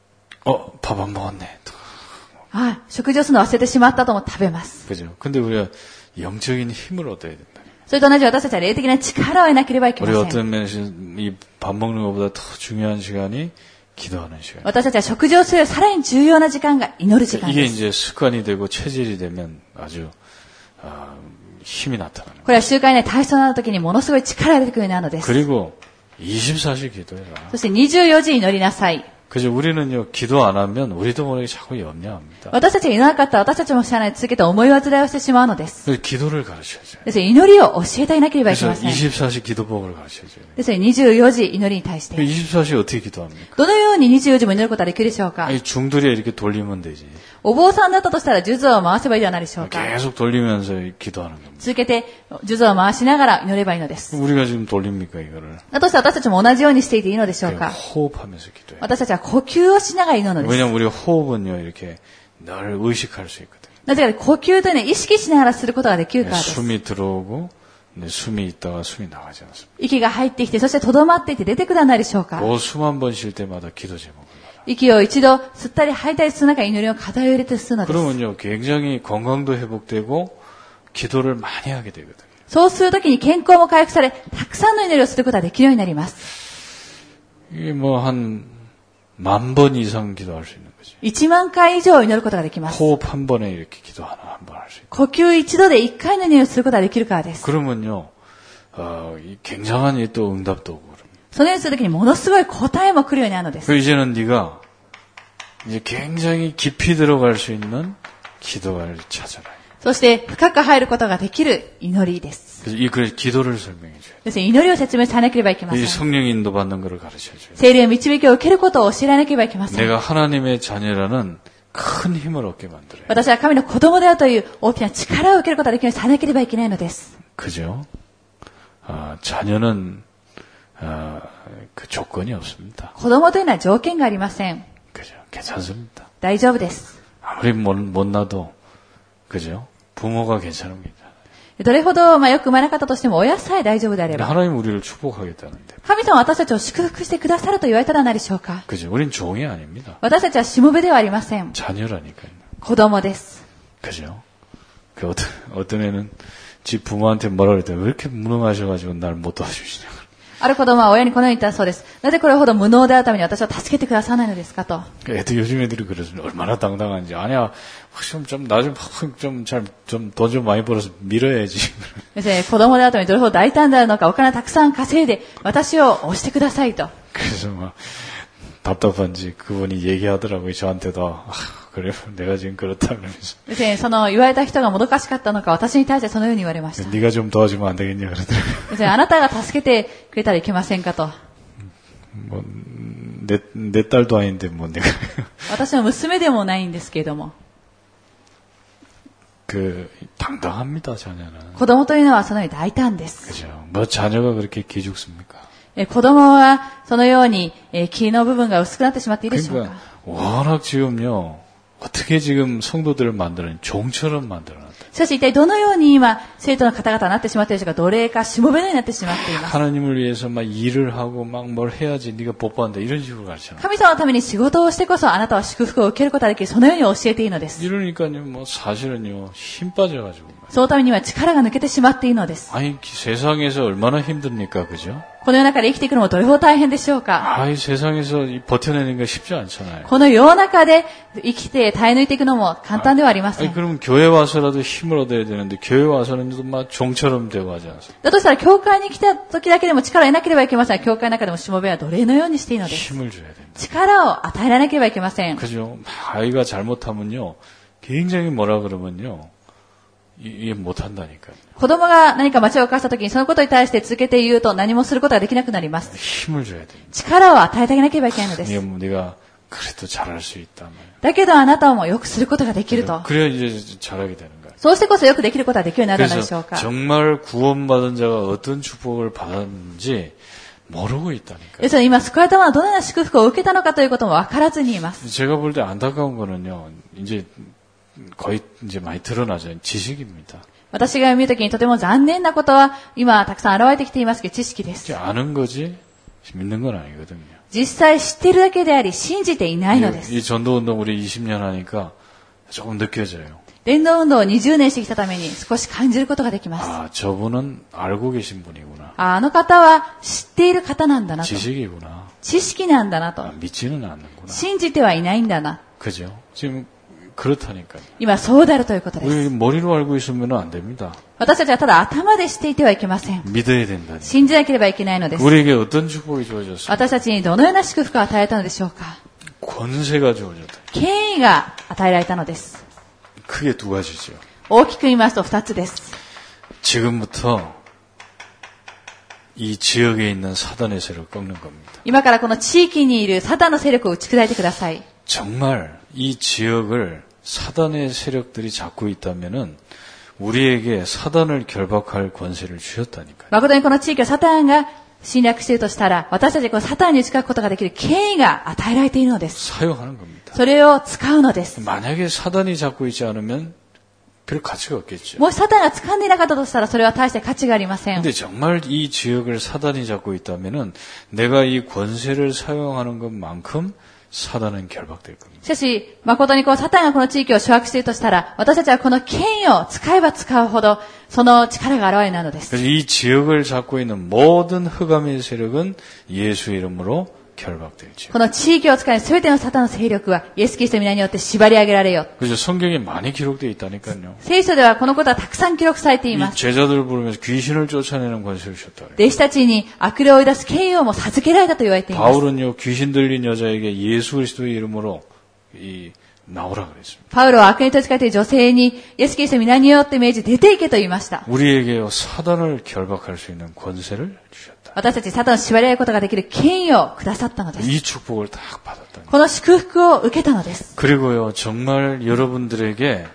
어, 밥 안 먹었네. はい。食事をするのを忘れてしまったと思って食べます。 그죠? 근데 우리가 영적인 힘을 얻어야 된다. それと同じ私たちは霊的な力を得なければいけ 우리 ません。 어떤 면에서 이 밥 먹는 것보다 더 중요한 시간이 기도하는 시간. 私たちは食事をするさらに重要な時間が祈る時間 이게 です。 이제 습관이 되고 체질이 되면 아주 아, 힘이 나타나는 거예요. これは習慣に体操になるときにものすごい力が出てくるようになるのです。 그리고 이십사 시 기도해라. そしてにじゅうよじ祈りなさい。 그죠? 우리는요, 기도 안 하면 우리도 모르게 자꾸 염려합니다. 私たちが祈らなかったら私たちも知らない続けて思い煩いをしてしまうのです。 그래서 기도를 가르쳐야죠. ですから祈りを教えてあげなければいけ 그래서 ません。 이십사 시 기도법을 가르쳐야죠. ですからにじゅうよじ祈りに対して。 이십사 시 어떻게 기도합니까? どのようににじゅうよじも祈ることができるでしょうか？ 아니, 중들이 이렇게 돌리면 되지. お坊さんだったとしたら数珠を回せばいいではないでしょうか？ 계속 돌리면서 기도하는 겁니다. 続けて数珠を回しながら祈ればいいのです。 우리가 지금 돌립니까, 이거를? だとしたら私たちも同じようにしていていいのでしょうか？ 호흡하면서 기도해요. 私たちは呼吸をしながら祈るのです。 왜냐면 우리가 호흡은요, 이렇게 늘 의식할 수 있거든요. なぜか呼吸というのは意識しながらすることができるからです。 숨이 들어오고, 네, 숨이 있다가 숨이 나가지 않습니다. 息が入ってきて、そして留まっていて出てくるはないでしょうか？ 그 숨 한 번 쉴 때마다 기도 제목을 받아요. 息を一度吸ったり吐いたりする中に祈りを課題を入れて吸うのです。 그러면요, 굉장히 건강도 회복되고, 기도를 많이 하게 되거든요. そうするときに健康も回復され、たくさんの祈りをすることができるようになります。 이게 뭐 한 만 번 이상 기도할 수 있는 거지. いちまんかい以上祈ることができます。 호흡 한 번에 이렇게 기도 하나 한 번 할 수 있고. 呼吸一度で一回の祈りをすることができるからです。 그러면요, 어, 이 굉장한 이 또 응답도 오고 그럽니다. そのようにするときにものすごい答えも来るようになるのです。 그 이제는 네가 이제 굉장히 깊이 들어갈 수 있는 기도를 찾아라. そして深く入ることができる祈りです。 그래서 이 그 기도를 설명해 줘요. ですね、祈りを説明されなければいけませ 이 ん。 성령 인도 받는 것을 가르쳐 줘요. 聖霊の導きを受けることを教えられなければいけません。 내가 하나님의 자녀라는 큰 힘을 얻게 만들어요. 私は神の子供であるという大きな力を受けることができるようにされなければいけないのです。 그죠? 아, 자녀는 아, 그 조건이 없습니다. 子供というのは条件がありません。 그죠? 괜찮습니다. 大丈夫です。 아무리 못, 못나도 그죠? 부모가 괜찮습니다. どれほど、まあ、よく生まれなかったとしても親さえ大丈夫であれ 근데 ば。 하나님 우리를 축복하겠다는데. 神様は私たちを祝福してくださると言われたらないでしょうか。 그죠? 우린 종이 아닙니다. 私たちはしもべではありません。 자녀라니까요. 子供です。 그죠? 그 어떤, 어떤 애는 집 부모한테 뭐라 그랬더니 왜 이렇게 무능하셔가지고 날 못 도와주시냐. ある子供は親にこのように言ったそうです。なぜこれほど無能であるために私を助けてくださらないのですかと。 애들 요즘 애들이 그래서 얼마나 당당한지. 아니야, 좀, 좀, 나 좀, 좀, 잘, 좀, 돈 좀 많이 벌어서 밀어야지. ですね、子供であるためにどれほど大胆であるのか、お金をたくさん稼いで私を押してくださいと。 그래서 막 답답한지 그분이 얘기하더라고요. 저한테도. 아, 그래요. 내가 지금 그렇다 그러면서. ですね、その言われた人がもどかしかったのか、私に対してそのように言われました。 네가 좀 도와주면 안 되겠냐 그러더라고요. ですね、あなたが助けてくれたらいけませんかと。 뭐, 내, 내 딸도 아닌데 뭐 내가. 私の娘でもないんですけれども。 그, 당당합니다, 자녀는. 子供というのはそのように大胆です。 그죠. 뭐 자녀가 그렇게 기죽습니까? え子供はそのように、えー、気の部分が薄くなってしまっていいでしょう 그러니까 か。 워낙 지금요. 어떻게 지금 성도들을 만드는 종처럼 만들어놨다. しかし一体どのように今、生徒の方々になってしまっているでしょうか。奴隷かしもべのようになってしまっています。 하나님을 위해서 막 일을 하고 막 뭘 해야지 네가 복 받는다 이런 식으로 가르쳐요. 神様のために仕事をしてこそあなたは祝福を受けることができる。そのように教えているのです。 이러니까요, 뭐 사실은요 힘 빠져가지고. そのためには力が抜けてしまっているのです。 아니 세상에서 얼마나 힘듭니까, 그죠? この世の中で生きていくのもどれほど大変でしょうか。 아이 세상에서 버텨내는 게 쉽지 않잖아요. この世の中で生きて耐え抜いていくのも簡単ではありませ 아니 ん。 그러면 교회 와서라도 힘을 얻어야 되는데 교회 와서는 또 막 종처럼 되고 하지 않습니까? だとしたら教会に来た時だけでも力を得なければいけません。教会の中でもしもべは奴隷のようにしていいのです。 힘을 줘야 됩니다. 力を与えられなければいけません。 그죠? 아이가 잘못하면요 굉장히 뭐라 그러면요 이해 못한다니까요. 子供が何か間違いを犯した時にそのことに対して続けて言うと何もすることができなくなります。 힘을 줘야 됩니다. 力を与えてあげなければいけないのです。 네가, 뭐 네가 그래도 잘할 수 있다. だけどあなたもよくすることができると。 그래야 이제 잘하게 되는 거예요. そうしてこそよくできることができるようになるのでしょう 그래서 か。 정말 구원받은 자가 어떤 축복을 받았는지 모르고 있다니까요. ですので今救われた者はどのような祝福を受けたのかということも分からずにいます。 제가 볼 때 안타까운 거는요. 이제 거의 이제 많이 드러나죠. 지식입니다. 私が見るときにとても残念なことは今たくさん現れてきていますけど知識です。 이제 아는 거지 믿는 건 아니거든요. 実際知っているだけであり信じていないのです。 이, 이 전도운동 우리 이십 년 하니까 조금 느껴져요. 伝道運動をにじゅうねんしてきたために少し感じることができます。 아, 저분은 알고 계신 분이구나. あ, あの方は知っている方なんだなと。 지식이구나. 知識なんだなと。 아, 믿지는 않는구나. 信じてはいないんだな。 그죠? 지금 그렇다니까요. 今そうであるということです。 우리 머리로 알고 있으면 안 됩니다. 私たちはただ頭で知っていてはいけません。 믿어야 된다니까. 信じなければいけないのです。 우리에게 어떤 축복이 주어졌습니까? 私たちにどのような祝福を与えたのでしょうか。 권세가 주어졌다. 権威が与えられたのです。 크게 두 가지죠. 大きく言いますと二つです。 지금부터 이 지역에 있는 사단의 세력을 꺾는 겁니다. 今からこの地域にいるサタンの勢力を打ち砕いてください。 정말 이 지역을 사단의 세력들이 잡고 있다면은 우리에게 사단을 결박할 권세를 주셨다니까요. 誠にこの地域をサタンが侵略しているとしたら、私たちはこのサタンに打ち勝つことができる権威が与えられているのです。 사용하는 겁니다. それを使うのです。 만약에 사단이 잡고 있지 않으면 별 가치가 없겠죠. もしサタンが掴んでいなかったとしたら、それは大して価値がありません。 근데 정말 이 지역을 사단이 잡고 있다면은 내가 이 권세를 사용하는 것만큼 사단은 결박될 겁니다. しかし、誠にこうサタンがこの地域を掌握しているとしたら、私たちはこの権威を使えば使うほど、その力が現れないのです。 그래서 이 지역을 잡고 있는 모든 흑암의 세력은 예수 이름으로 결박되죠. この地域を使いすべてのサタンの勢力はイエス・キリストの皆によって縛り上げられよ。 그래서 성경에 많이 기록되어 있다니까요. 聖書ではこのことはたくさん記録されてい 이 ます。 제자들을 부르면서 귀신을 쫓아내는 권세를 주셨다 그래요. 弟子たちに悪霊を追い出す権威をも授けられたと言われています。 바울은요 귀신 들린 여자에게 예수 그리스도의 이름으로 이 나오라 그랬습니다. パウロは悪霊と使っている女性にイエス・キリストの皆によって命じ出て行けと言いました。 우리에게요 사단을 결박할 수 있는 권세를 주셨다. 私たちサタンを縛り上げることができる権威をくださったのです。 이 축복을 딱 받았다. この祝福を受けたのです。 그리고요 정말 여러분들에게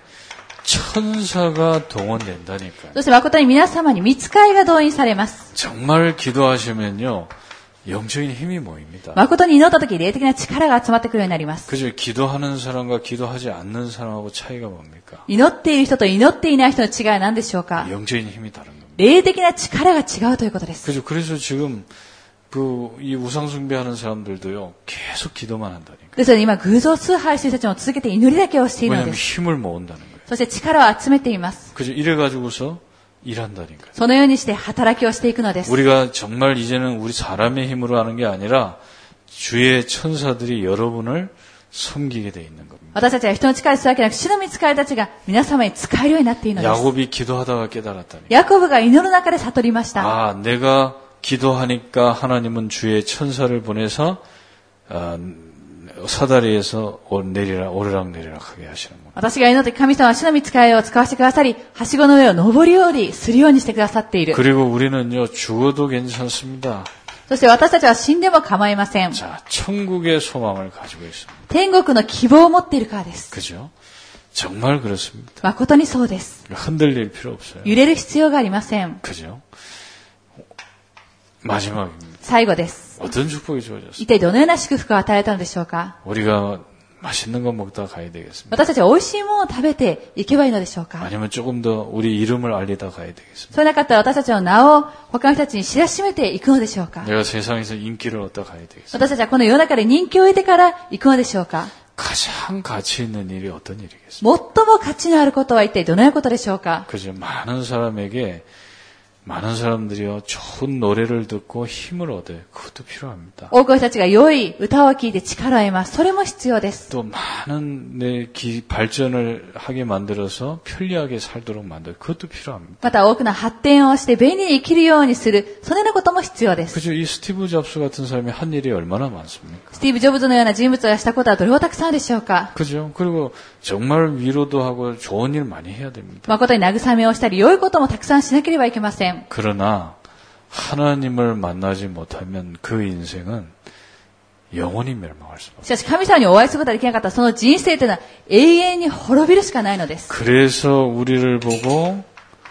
천사가 동원된다니까요. そして誠に皆様に御使いが動員されます。 정말 기도하시면요 영적인 힘이 모입니다. 誠に祈った時霊的な力が集まってくるようになります。 그죠? 기도하는 사람과 기도하지 않는 사람하고 차이가 뭡니까? 祈っている人と祈っていない人の違いは何でしょうか。 영적인 힘이 다른 겁니다. 霊的な力が違うということです。 그죠? 그래서 지금 그 이 우상 숭배하는 사람들도요 계속 기도만 한다니까. ですので今偶像崇拝する人たちも続けて祈りだけをしているの 왜냐하면 です。 힘을 모은다는 거예요. そして力を集めています。 그죠? 이래 가지고서 일한다니까요. そのようにして働きをしていくのです。 우리가 정말 이제는 우리 사람의 힘으로 하는 게 아니라 주의 천사들이 여러분을 섬기게 돼 있는 겁니다. 私たちは人の力でするわけなく、主の御使いたちが皆様に使えるようになっているのです。 야곱이 기도하다가 깨달았다니. ヤコブが祈る中で悟りました。 아, 내가 기도하니까 하나님은 주의 천사를 보내서 아, 사다리에서 내리라 오르락 내리락 하게 하시는구나. 私が祈って神様は主の御使いを使わせてくださり、はしごの上を上り下りするようにしてくださっている。 그리고 우리는요 죽어도 괜찮습니다. そして私たちは死んでも構いません。 자, 천국의 소망을 가지고 있습니다. 天国の希望を持っているからです。 그죠? 정말 그렇습니다. 誠にそうです。 흔들릴 필요 없어요. 揺れる必要がありません。 그죠? 마지막입니다. 最後です。 어떤 축복이 주어졌어요? 一体どのような祝福を与えたのでしょうか。 우리가 맛있는 거 먹다 가야 되겠습니까? 私たちは美味しいものを食べていけばいいのでしょうか？ 아니면 조금 더 우리 이름을 알리다 가야 되겠습니까? そうなかったら私たちの名を他の人たちに知らしめていくのでしょうか？ 내가 세상에서 인기를 얻다 가야 되겠습니까? 私たちはこの世の中で人気を得てから行くのでしょうか？ 가장 가치 있는 일이 어떤 일이겠습니까? 最も価値のあることは一体どのようなことでしょうか？ 그죠. 많은 사람에게 많은 사람들이요 좋은 노래를 듣고 힘을 얻어요. 그것도 필요합니다. 多くの人たちが良い歌を聴いて力を得ます。それも必要です。 또 많은 내 기, 발전을 하게 만들어서 편리하게 살도록 만들 그것도 필요합니다. また多くの発展をして便利に生きるようにする、そのようなことも必要です。 그죠. 이 스티브 잡스 같은 사람이 한 일이 얼마나 많습니까? スティーブ・ジョブズのような人物がしたことはどれほどたくさんあるでしょうか？ 그죠. 그리고 정말 위로도 하고 좋은 일 많이 해야 됩니다. 誠に慰めをしたり、良いこともたくさんしなければいけません。 그러나 하나님을 만나지 못하면 그 인생은 영원히 멸망할 수밖에. しかし神様にお会いすることができなかったその人生というのは永遠に滅びるしかないのです。 그래서 우리를 보고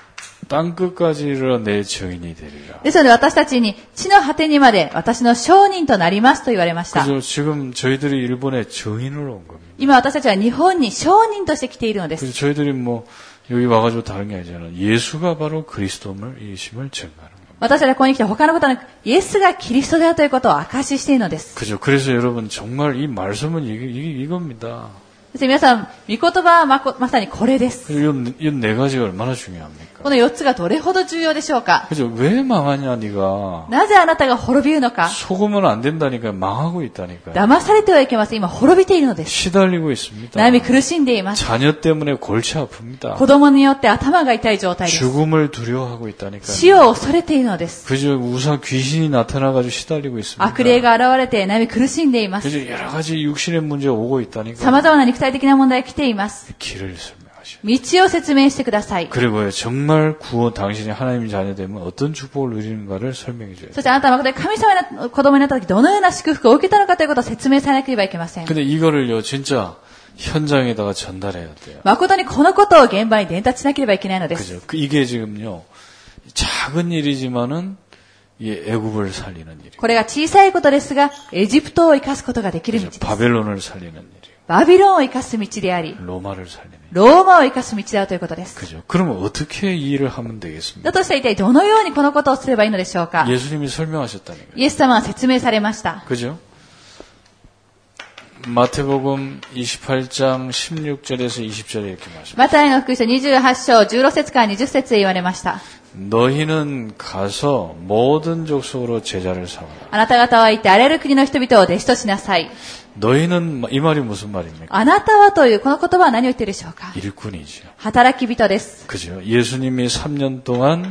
땅 끝까지 이르러 내 증인이 되리라. ですので私たちに地の果てにまで私の証人となりますと言われました。 그죠. 지금 저희들이 일본에 증인으로 온 겁니다. 今私たちは日本に証人として来ているのです。 그래서 저희들이 뭐 여기 와가지고 다른 게 아니잖아요. 예수가 바로 그리스도이심을 증거하는 겁니다. 私たちはここに来て他のことはなくイエスがキリストであるということを証ししているのです。 그죠. 그래서 여러분 정말 이 말씀은 이게, 이게 이겁니다. そして皆さん、御言葉は ま, まさにこれです。 이 네 가지가 얼마나 중요합니까? このよっつがどれほど重要でしょうか？ 그죠. 왜 망하냐 네가. なぜあなたが滅びるのか？ 속으면 안 된다니까 망하고 있다니까. 騙されてはいけません。今滅びているのです。 시달리고 있습니다. 悩み苦しんでいます。 자녀 때문에 골치 아픕니다. 子供によって頭が痛い状態です。 죽음을 두려워하고 있다니까요. 死を恐れているのです。 그죠. 우상 귀신이 나타나가지고 시달리고 있습니다. 悪霊が現れて悩み苦しんでいます。 그죠. 여러 가지 육신의 문제가 오고 있다니까요. 様々な肉体的な問題が来ています。 길을 설명하시오. 道を説明してください。 그리고요. 정말 구원 당신이 하나님의 자녀 되면 어떤 축복을 누리는가를 설명해 줘야 돼요. そしてあなたは誠に神様の子供になった時どのような祝福を受けたのかということを説明されなければいけません。 근데 이거를요. 진짜 현장에다가 전달해야 돼요. 誠にこのことを現場に伝達しなければいけないのです。 그죠. 이게 지금요. 작은 일이지만은 이 애굽을 살리는 일이에요. これが小さいことですが、エジプトを生かすことができる道です。 바벨론을 살리는 일이에요. バビロンを生かす道であり、 로마를 살리는 일. ローマを生かす道であるということです。 그죠. 그러면 어떻게 이 일을 하면 되겠습니까? だとしたら一体どのようにこのことをすればいいのでしょうか？ 예수님이 설명하셨다는 거예요. イエス様は説明されました。 그죠? 마태복음 이십팔 장 십육 절에서 이십 절에 이렇게 말씀합니다. マタイの福音書にじゅうはち章じゅうろく節からにじゅっ節へ言われました。 너희는 가서 모든 족속으로 제자를 삼아라. あなた方は行ってあらゆる国の人々を弟子としなさい。 너희는 이 말이 무슨 말입니까? あなたはというこの言葉は何を言っているでしょうか？ 일꾼이죠. 働き人です。 그죠? 예수님이 삼 년 동안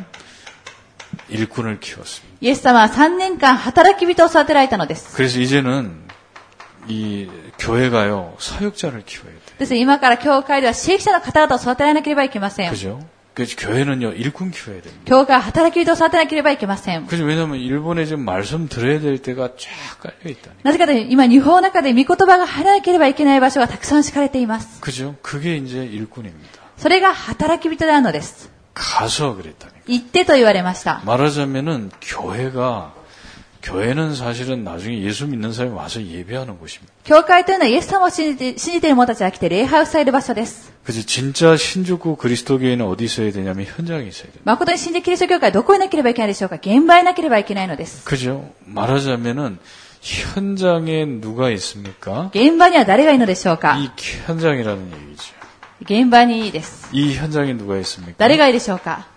일꾼을 키웠습니다. イエス様はさんねんかん働き人を育てられたのです。 그래서 이제는 이 교회가요 사역자를 키워야 돼요. ですから今から教会では刺激者の方々を育てられなければいけません。 그죠? 그래서 교회는요 일꾼 키워야 됩니다. 教会は働き人を育てなければいけません。 그죠? 왜냐하면 일본에 지금 말씀 들어야 될 때가 쫙 깔려 있다니. なぜかというと今日本の中で御言葉が入らなければいけない場所がたくさん敷かれています。 그죠? 그게 이제 일꾼입니다. それが働き人であるのです。 가서 그랬다니. 行ってと言われました。 말하자면은 교회가 교회는 사실은 나중에 예수 믿는 사람이 와서 예배하는 곳입니다. 教会というのはイエス様を信じて、信じている者たちが来て礼拝をされる場所です。 그래서 진짜 신주국 그리스도교회는 어디 있어야 되냐면 현장에 있어야 돼요. 誠に信じキリスト教会はどこになければいけないでしょうか？現場になければいけないのです。 그죠? 말하자면은 현장에 누가 있습니까? 現場には誰がいるのでしょうか？ 이 현장이라는 얘기죠. 現場にです。 이 현장에 누가 있습니까? 誰がいるでしょうか？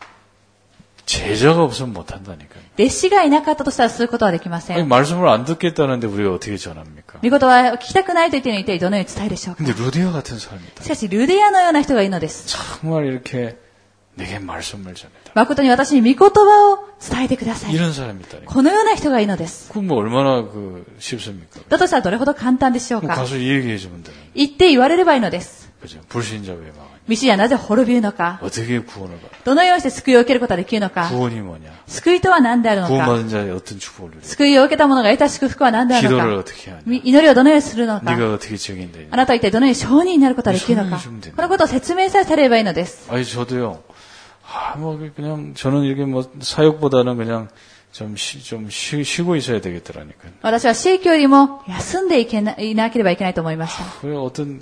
제자가 없으면 못한다니까요. 弟子がいなかったとしたらすることはできませ 아니, ん。 말씀을 안 듣겠다는데 우리가 어떻게 전합니까? 御言葉は聞きたくないと言っているのに一体どのように伝えるでしょうか？ 근데 루디아 같은 사람이 있다. しかしルディアのような人がいるのです。 정말 이렇게 내게 말씀을 전해다. 誠に私に御言葉を伝えてください。 이런 사람이 있다니까. このような人がいるのです。 그럼 뭐 얼마나 그 쉽습니까? だとしたらどれほど簡単でしょう 뭐 か？ 가서 얘기해 주면 되는. 言って言われればいいのです。 그죠? 불신자 왜 망하냐? 道はなぜ滅びるのか？ 어떻게 구원을 받아? どのようにして救いを受けることができるのか？ 구원이 뭐냐? 救いとは何であるのか？ 구원받은 자의 어떤 축복을 누려? 救いを受けた者が得た祝福は何であるの 기도를 か？ 어떻게 하냐? 祈りをどのようにするのか？ 네가 어떻게 증인되냐? あなたは一体どのように証人になることができるのか？ 설명해주면 된다. このことを説明さえされればいいのです。 아니 저도요. 아, 뭐 그냥 저는 이렇게 뭐 사역보다는 그냥 좀, 쉬, 좀 쉬, 쉬고 있어야 되겠더라니까요. 私は宗教よりも休んでいけな、いなければいけないと思いました。 그 어떤,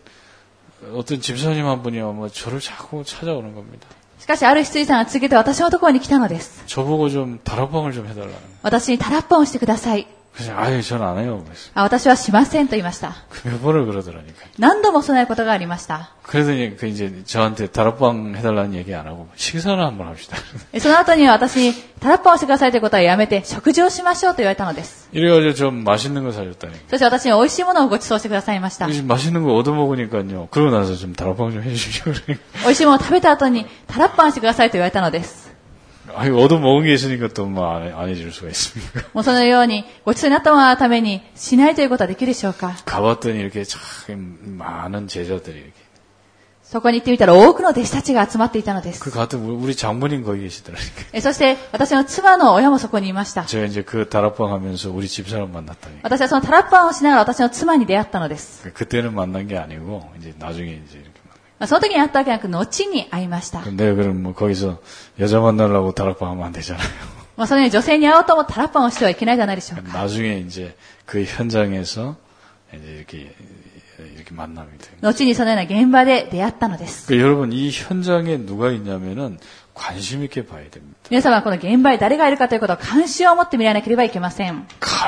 어떤 집사님 한 분이 뭐 저를 자꾸 찾아오는 겁니다. しかしある執事さんが続けて私のところに来たのです。 저보고 좀 다락방을 좀 해달라는. 私にタラッパンをしてください。 그래서 아예 전 안 해요. あ、私はしませんと言いました。 몇 번을 그러더라니까. 何度もそういうことがありました。 그러더니 그 이제 저한테 다락방 해달라는 얘기 안 하고 식사나 한번 합시다. その後には私にタラッパンをしてくださいということはやめて食事をしましょうと言われたのです。 이래가지고 좀 맛있는 거 사줬다니까. そして私に美味しいものをご馳走してくださいました。 맛있는 거 얻어먹으니까요. 그러고 나서 좀 다락방 좀 해주십시오. 美味しいものを食べた後にタラッパンしてくださいと言われたのです。 아니, 얻어먹은 게 있으니까 또 뭐 안 안 해줄 수가 있습니까? もうそのようにごちそうになったもののためにしないということはできるでしょうか。 가봤더니 이렇게 참 많은 제자들이 이렇게. そこに行ってみたら多くの弟子たちが集まっていたのです。 그 같은 우리 장모님 거기 계시더라니까. そして私の妻の親もそこにいました。 제가 이제 그 다락방 하면서 우리 집사람 만났다니. 私はそのタラッパンをしながら私の妻に出会ったのです。 그때는 만난 게 아니고 이제 나중에 이제 이렇게. その時に会ったわけじゃなく後に会いました。 내가 그럼 뭐 거기서 여자 만나려고 다락방 하면 안 되잖아요. まあそのように女性に会おうともタラッパンをしてはいけないじゃないでしょうか。 나중에 이제 그 현장에서 이제 이렇게 이렇게 만남이 돼요. 後にそのような現場で出会ったのです。 그러니까 여러분 이 현장에 누가 있냐면은 관심 있게 봐야 됩니다. 皆様はこの現場に誰がいるかということを関心を持って見られなければいけません。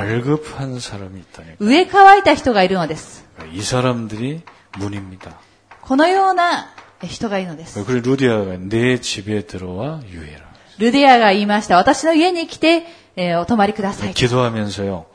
갈급한 사람이 있다니까. 植え乾いた人がいるのです。 이 사람들이 문입니다. このような人がいるのです。 그리고 루디아가 내 집에 들어와 유해라. ルディアが言いました。私の家に来て、えー、お泊まりください。 기도하면서요.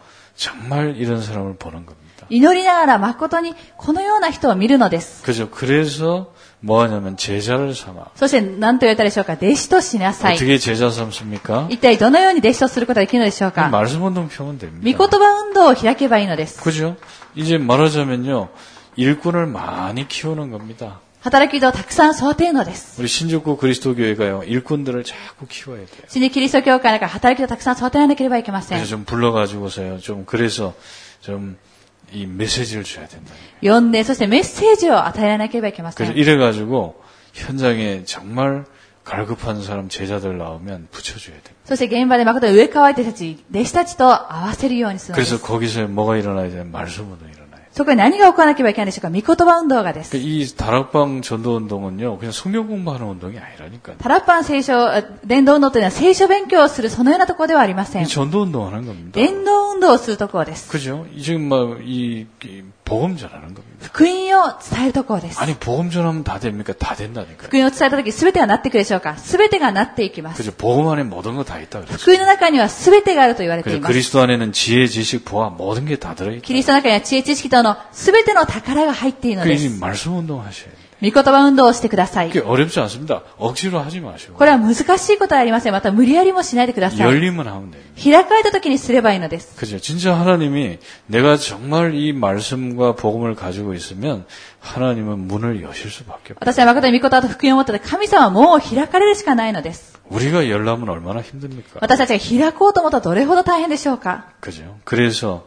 정말 이런 사람을 보는 겁니다. 祈りながら誠にこのような人を見るのです。 그죠. 그래서 뭐 하냐면 제자를 삼아. そして何と言われたでしょうか。弟子としなさい。 어떻게 제자 삼습니까? 一体どのように弟子とすることができるのでしょうか。 말씀 운동 펴면 됩니다. 御言葉運動を開けばいいのです。 그죠? 이제 말하자면요. 일꾼을 많이 키우는 겁니다. 働き人をたくさん育てるのです。 우리 신주구 그리스도교회가요. 일꾼들을 자꾸 키워야 돼요. 新日キリスト教会だから働き人をたくさん育てなければいけません。 그래서 좀 불러가지고서요. 좀 그래서 좀 이 메시지를 줘야 된다. 呼んで、そしてメッセージを与えられなければいけません。 그래서 이래가지고 현장에 정말 갈급한 사람 제자들 나오면 붙여줘야 돼요. そして現場で誠に植え替えてたち、弟子たちと合わせるようにするのです。 그래서 거기서 뭐가 일어나야 되는 말씀운동이 일어나요. そこに何が起こらなければいけないでしょうか。御言葉運動がです。 이 다락방 전도 운동은요. 그냥 성경 공부하는 운동이 아니라니까요. タラッパン聖書、伝道運動というのは聖書勉強をするそのようなところではありません。 전도 운동하는 겁니다. 伝道運動をするところです。 그죠? 지금 막이 복음 전하는 겁니다. 福音を伝えるところです。 아니 복음 전하면 다 됩니까? 다 된다니까요. 福音を伝えたとき全てがなっていくでしょうか。全てがなっていきます。 그죠? 복음 안에 모든 거 다 있다 그랬어요. 福音の中には全てがあると言われてい 그죠? ます。 그리스도 안에는 지혜, 지식, 보아 모든 게 다 들어있다. キリストの中には知恵知識との全ての宝が入っているので 그 す。 말씀 운동 하셔야 돼요. 御言葉運動をしてください。 그게 어렵지 않습니다. 억지로 하지 마시고. これは難しいことはありません。また無理やりもしないでください。 열리면 하면 돼요. 開かれた時にすればいいのです。 그죠? 진짜 하나님이 내가 정말 이 말씀과 복음을 가지고 있으면 하나님은 문을 여실 수밖에 없어요. 私は誠に御言葉と福音を持って神様はもう開かれるしかないのです。 우리가 열라면 얼마나 힘듭니까? 私たちが開こうと思ったらどれほど大変でしょうか。 그죠? 그래서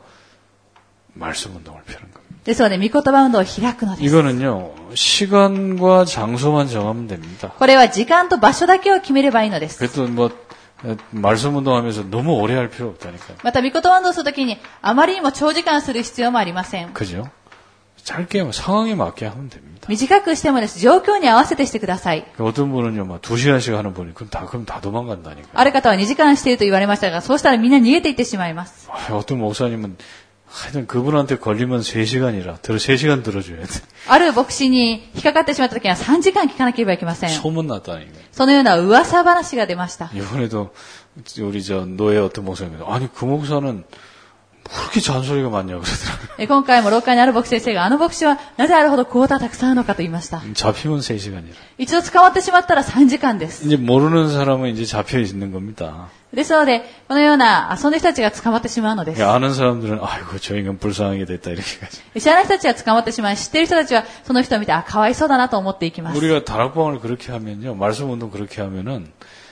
말씀 운동을 펴는 겁니다. ですので、御言葉運動を開くのです。 이거는요, 시간과 장소만 정하면 됩니다. これは時間と場所だけを決めればいいのです。 그래도 뭐, 말씀 운동하면서 너무 오래 할 필요 없다니까요. また、御言葉運動するときに、あまりにも長時間する必要もありません。 그죠? 짧게 상황에 맞게 하면 됩니다. 短くしてもです。状況に合わせてしてください。 어떤 분은요, 막 두 시간씩 하는 분이 그럼 다 그럼 다 도망간다니까요. ある方はにじかんしていると言われましたが、そうしたらみんな逃げていってしまいます。 아, 어떤 목사님은 하여튼 그분한테 걸리면 세 시간이라 들어 세 시간 들어줘야 돼. ある牧師に引っかかってしまったときにはさんじかん聞かなければいけません。 소문 났다니까요. そのような噂話が出ました。 이번에도 우리 저 노예 어떤 목사님이 아니 그 목사는 그렇게 잔소리가 많냐고 그러더라고요. 今回も廊下にある牧師先生が、あの牧師はなぜあるほどクォーターたくさんあるのかと言いました。 잡히면 세 시간이라. 一度捕まってしまったらさんじかんです。 이제 모르는 사람은 이제 잡혀 있는 겁니다. ですので、このような遊んでる人たちが捕まってしまうのです。 아는 사람들은 아이고 저 인간 불쌍하게 됐다 이렇게 가지. 知らない人たちが捕まってしまい、知っている人たちはその人を見て、あ、かわいそうだなと思っていきます。 우리가 다락방을 그렇게 하면요, 말씀 운동 그렇게 하면은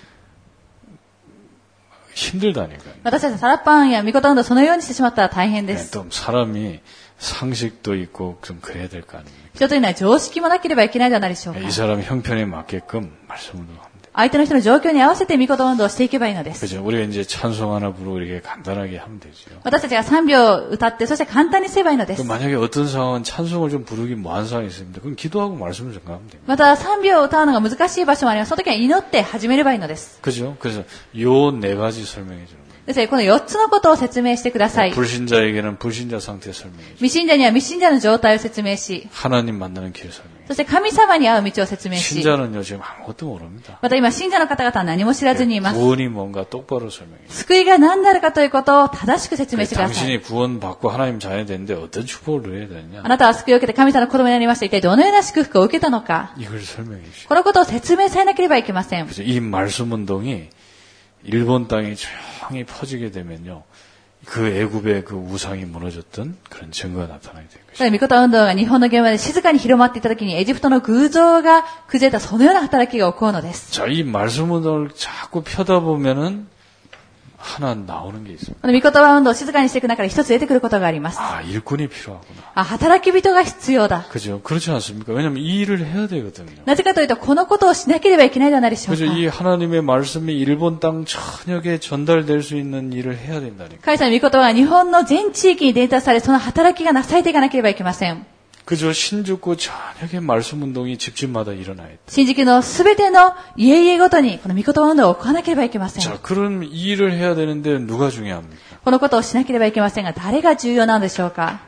힘들다니까요. 私たちサラパンや御言運動そのようにしてしまったら大変で 네, す。 또 사람이 상식도 있고 좀 그래야 될 거 아닙니까? 人というのは常識もなければいけないではないでしょうか。 이 사람 형편에 맞게끔 말씀 운동하면 돼요. 相手の人の状況に合わせて御言葉運動をしていけばいいのです。 그죠? 우리가 이제 찬송 하나 부르고 이렇게 간단하게 하면 되죠. 私たちが賛美を歌って、そして簡単にすればいいのです。 만약에 어떤 상황은 찬송을 좀 부르기 뭐한 상황이 있습니다. 그럼 기도하고 말씀을 전가하면 됩니다. また賛美を歌うのが難しい場所もあります。その時は祈って始めればいいのです。 그죠? 그래서 요 네 가지 설명해 주는 거예요. ですからこのよっつのことを説明してください。 불신자에게는 불신자 상태 설명해 주고 未信者には未信者の状態を説明し、 하나님 만나는 길 설명해 そして神様に会う道を説明し、 신자는요 지금 아무것도 모릅니다. また今信者の方々は何も知らずにいます。 구원이 뭔가 똑바로 설명해 救いが何であるかということを正しく説明してください。 당신이 구원받고 하나님 자녀 되는데 어떤 축복을 누려야 되느냐 あなたは救いを受けて神様の子供になりました。一体どのような祝福を受けたのか。 이걸 설명해 주시죠. このことを説明されなければいけません。 그래서 이 말씀 운동이 일본 땅에 조용히 퍼지게 되면요. 그 애굽의 그 우상이 무너졌던 그런 증거가 나타나게 될 것입니다. 御言葉運動が日本の現場で静かに広まっていったときにエジプトの偶像が崩れたそのような働きが起こるのです。 자, 이 말씀 운동을 자꾸 펴다 보면은 하나 나오는 게 있습니다. この御言葉運動を静かにしていく中で一つ出てくることがあります。 아, 일꾼이 필요하구나. あ、働き人が必要だ。 그죠? 그렇지 않습니까? 왜냐면 이 일을 해야 되거든요. なぜかというと、このことをしなければいけないではないでしょう 그죠? か。 이 하나님의 말씀이 일본 땅 전역에 전달될 수 있는 일을 해야 된다니까. 神様の御言葉が日本の全地域に伝達され、その働きがなされていかなければいけません。 그죠? 신주고 전역의 말씀 운동이 집집마다 일어나야 돼. 新宿のすべての家々ごとにこの御言葉運動を行わなければいけません。 자, 그럼 이 일을 해야 되는데 누가 중요합니까? このことをしなければいけませんが、誰が重要なんでしょうか。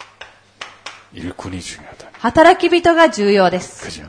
일꾼이 중요하다. 働き人が重要です。 그죠?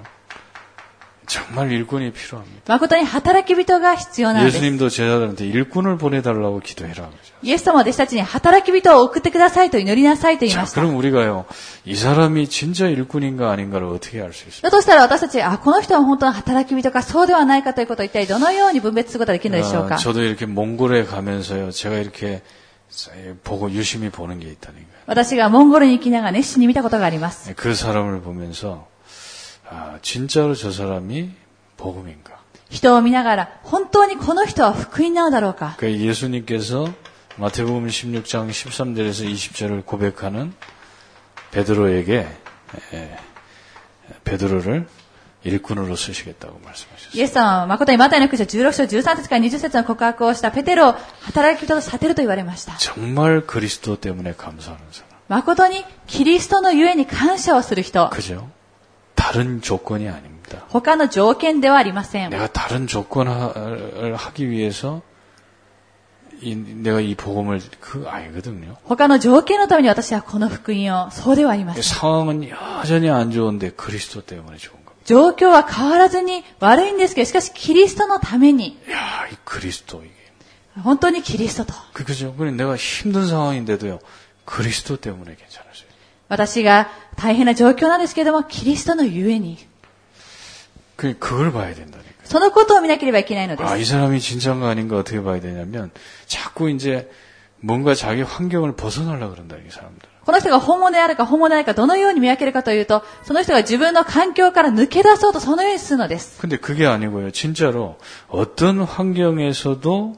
정말 일꾼이 필요합니다. 誠に働き人が必要なんです。 예수님도 제자들한테 일꾼을 보내달라고 기도해라 그러죠. イエス様は弟子たちに働き人を送ってくださいと祈りなさいと言いま 자, した。 그럼 우리가요, 이 사람이 진짜 일꾼인가 아닌가를 어떻게 알 수 있습니까? だとしたら私たち、あ、この人は本当の働き人かそうではないかということを一体どのように分別することができるのでしょう 아, か。 저도 이렇게 몽골에 가면서요, 제가 이렇게 보고 유심히 보는 게 있다니까요. 私がモンゴルに行きながら熱心に見たことがあります。 그 사람을 보면서 아, 진짜로 저 사람이 복음인가? 人を見ながら本当にこの人は福音なのだろうか。 그 예수님께서 마태복음 십육 장 십삼 절에서 이십 절을 고백하는 베드로에게 에, 베드로를 일꾼으로 쓰시겠다고 말씀하셨어요. イエス様は誠にマタイのくじじゅうろく章じゅうさん節からにじゅう節の告白をしたペテロを働き人とさせると言われました。 정말 그리스도 때문에 감사하는 사람. 誠にキリストのゆえに感謝をする人。 그죠? 다른 조건이 아닙니다. 他の条件ではありません。 내가 다른 조건을 하기 위해서 이, 내가 이 복음을 그 알거든요. 他の条件のために私はこの福音を、そうではありません。 상황은 여전히 안 좋은데 그리스도 때문에 좋은 겁니다. 状況は変わらずに悪いんですけど、しかしキリストのために。 야, 이 그리스도 이게. 本当にキリストと。 그죠? 그래 내가 힘든 상황인데도요. 그리스도 때문에 괜찮았어요. 私が大変な状況なんですけれども、キリストのゆえに。 그 그걸 봐야 된다니까. そのことを見なければいけないのです。 아, 이 사람이 진짜인가 아닌가 어떻게 봐야 되냐면 자꾸 이제 뭔가 자기 환경을 벗어나려고 그런다, 이 사람들. この人が本物であるか本物でないかどのように見分けるかというと、その人が自分の環境から抜け出そうとそのようにするのです。 근데 그게 아니고요. 진짜로 어떤 환경에서도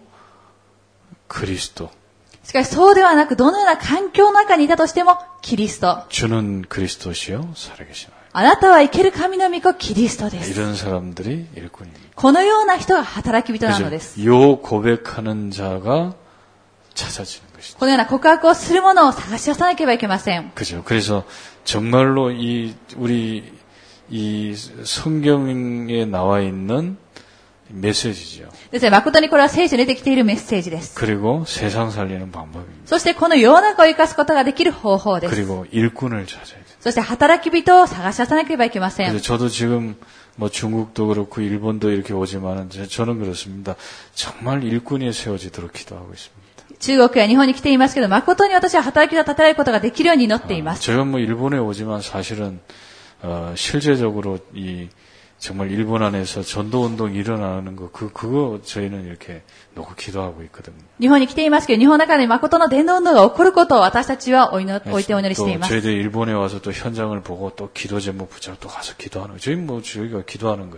그리스도. しかしそうではなく、どのような環境の中にいたとしても、キリスト。 주는 그리스도시요 살아계시나요? あなたは生ける神の御子キリストです。 이런 사람들이 일꾼입니다. このような人が働き人なのです。 요 고백하는 자가 찾아지는 것이죠. このような告白をする者を探し出さなければいけません。 그죠. 그래서 정말로 이 우리 이 성경에 나와 있는 메시지죠. ですね、誠にこれは聖書に出てきているメッセージです。 그리고 세상 살리는 방법입니다. そしてこの世の中を生かすことができる方法です。 그리고 일꾼을 찾아야 돼요. そして働き人を探し出さなければいけません。 그래서 저도 지금 뭐 중국도 그렇고 일본도 이렇게 오지만은 저는 그렇습니다. 정말 일꾼이 세워지도록 기도하고 있습니다. 中国や日本に来ていますけど、誠に私は働き人を立てられることができるように祈っています。 제가 뭐 일본에 오지만 사실은 어, 실제적으로 이 정말 일본 안에서 전도 운동이 일어나는 거, 그, 그거 저희는 이렇게 놓고 기도하고 있거든요. 日本に来ていますけど、日本の中で誠の伝道運動が起こることを私たちはお祈置いてお祈りしてい 또 ます。 저희들 일본에 와서 또 현장을 보고 또 기도 제목 붙잡고 또 가서 기도하는 거. 저희 뭐 저희가 기도하는 거죠.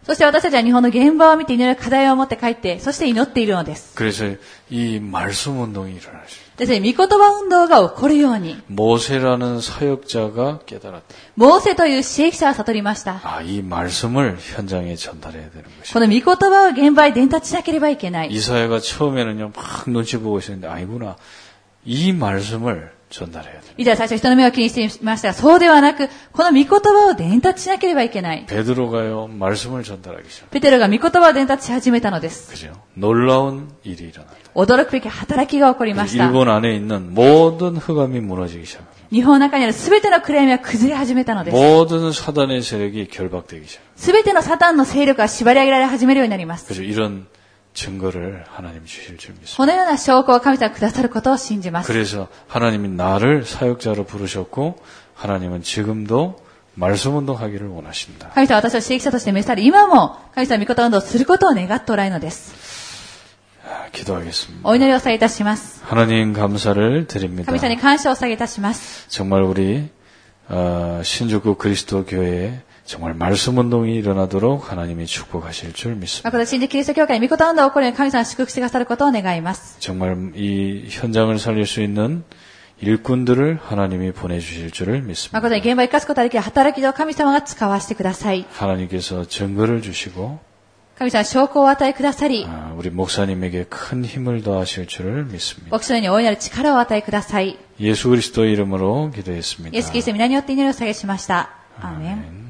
そして私たちは日本の現場を見て祈る課題を持って帰って、そして祈っているのです。 그래서 이 말씀 운동이 일어나죠. ですね、御言葉運動が起こるように、 모세라는 사역자가 깨달았다. モーセという支援者は悟りました。 아, 이 말씀을 현장에 전달해야 되는 こ 것이죠. の御言葉を現場に伝達しなければいけない。 이사야가 처음에는요, 막 눈치 보고 있었는데, 아니구나. 이 말씀을 전달해야 돼. 以前最初人の目を気にしていましたが、そうではなく、この御言葉を伝達しなければいけない。 베드로가요, 말씀을 전달하기 시작. ペテロが御言葉を伝達し始めたのです。 그죠? 놀라운 일이 일어났다. 驚くべき働きが起こりました。 일본 안에 있는 모든 흑암이 무너지기 시작합니다. 日本の中にあるすべての暗闇は崩れ始めたのです。 모든 사단의 세력이 결박되기 시작합니다. すべてのサタンの勢力が縛り上げられ始めるようになります。 그래서 이런 증거를 하나님 주실 줄 믿습니다. このような証拠を神様がくださることを信じます。 그래서 하나님이 나를 사역자로 부르셨고 하나님은 지금도 말씀 운동하기를 원하십니다. 神様は私を刺激者として召され、今も神様の御言葉運動をすることを願っておられるのです。 기도하겠습니다. お祈りをさげいたします。 하나님 감사를 드립니다. 神様に感謝をさげいたします。 정말 우리 어, 신주국 그리스도 교회에 정말 말씀 운동이 일어나도록 하나님이 축복하실 줄 믿습니다. 誠に新宿キリスト教会に御言葉運動が起こるように神様が祝福してくださることを願います。 정말 이 현장을 살릴 수 있는 일꾼들을 하나님이 보내주실 줄을 믿습니다. 誠に現場を生かすことができる働きを神様が使わせてください。 하나님께서 증거를 주시고 神様は証拠をお与えくださり、 아, 우리 목사님에게 큰 힘을 더하실 줄을 믿습니다. 牧師のように大いなる力をお与えください。 예수 그리스도의 이름으로 기도했습니다. イエスキリストの皆によって祈りを下げしました。アーメン。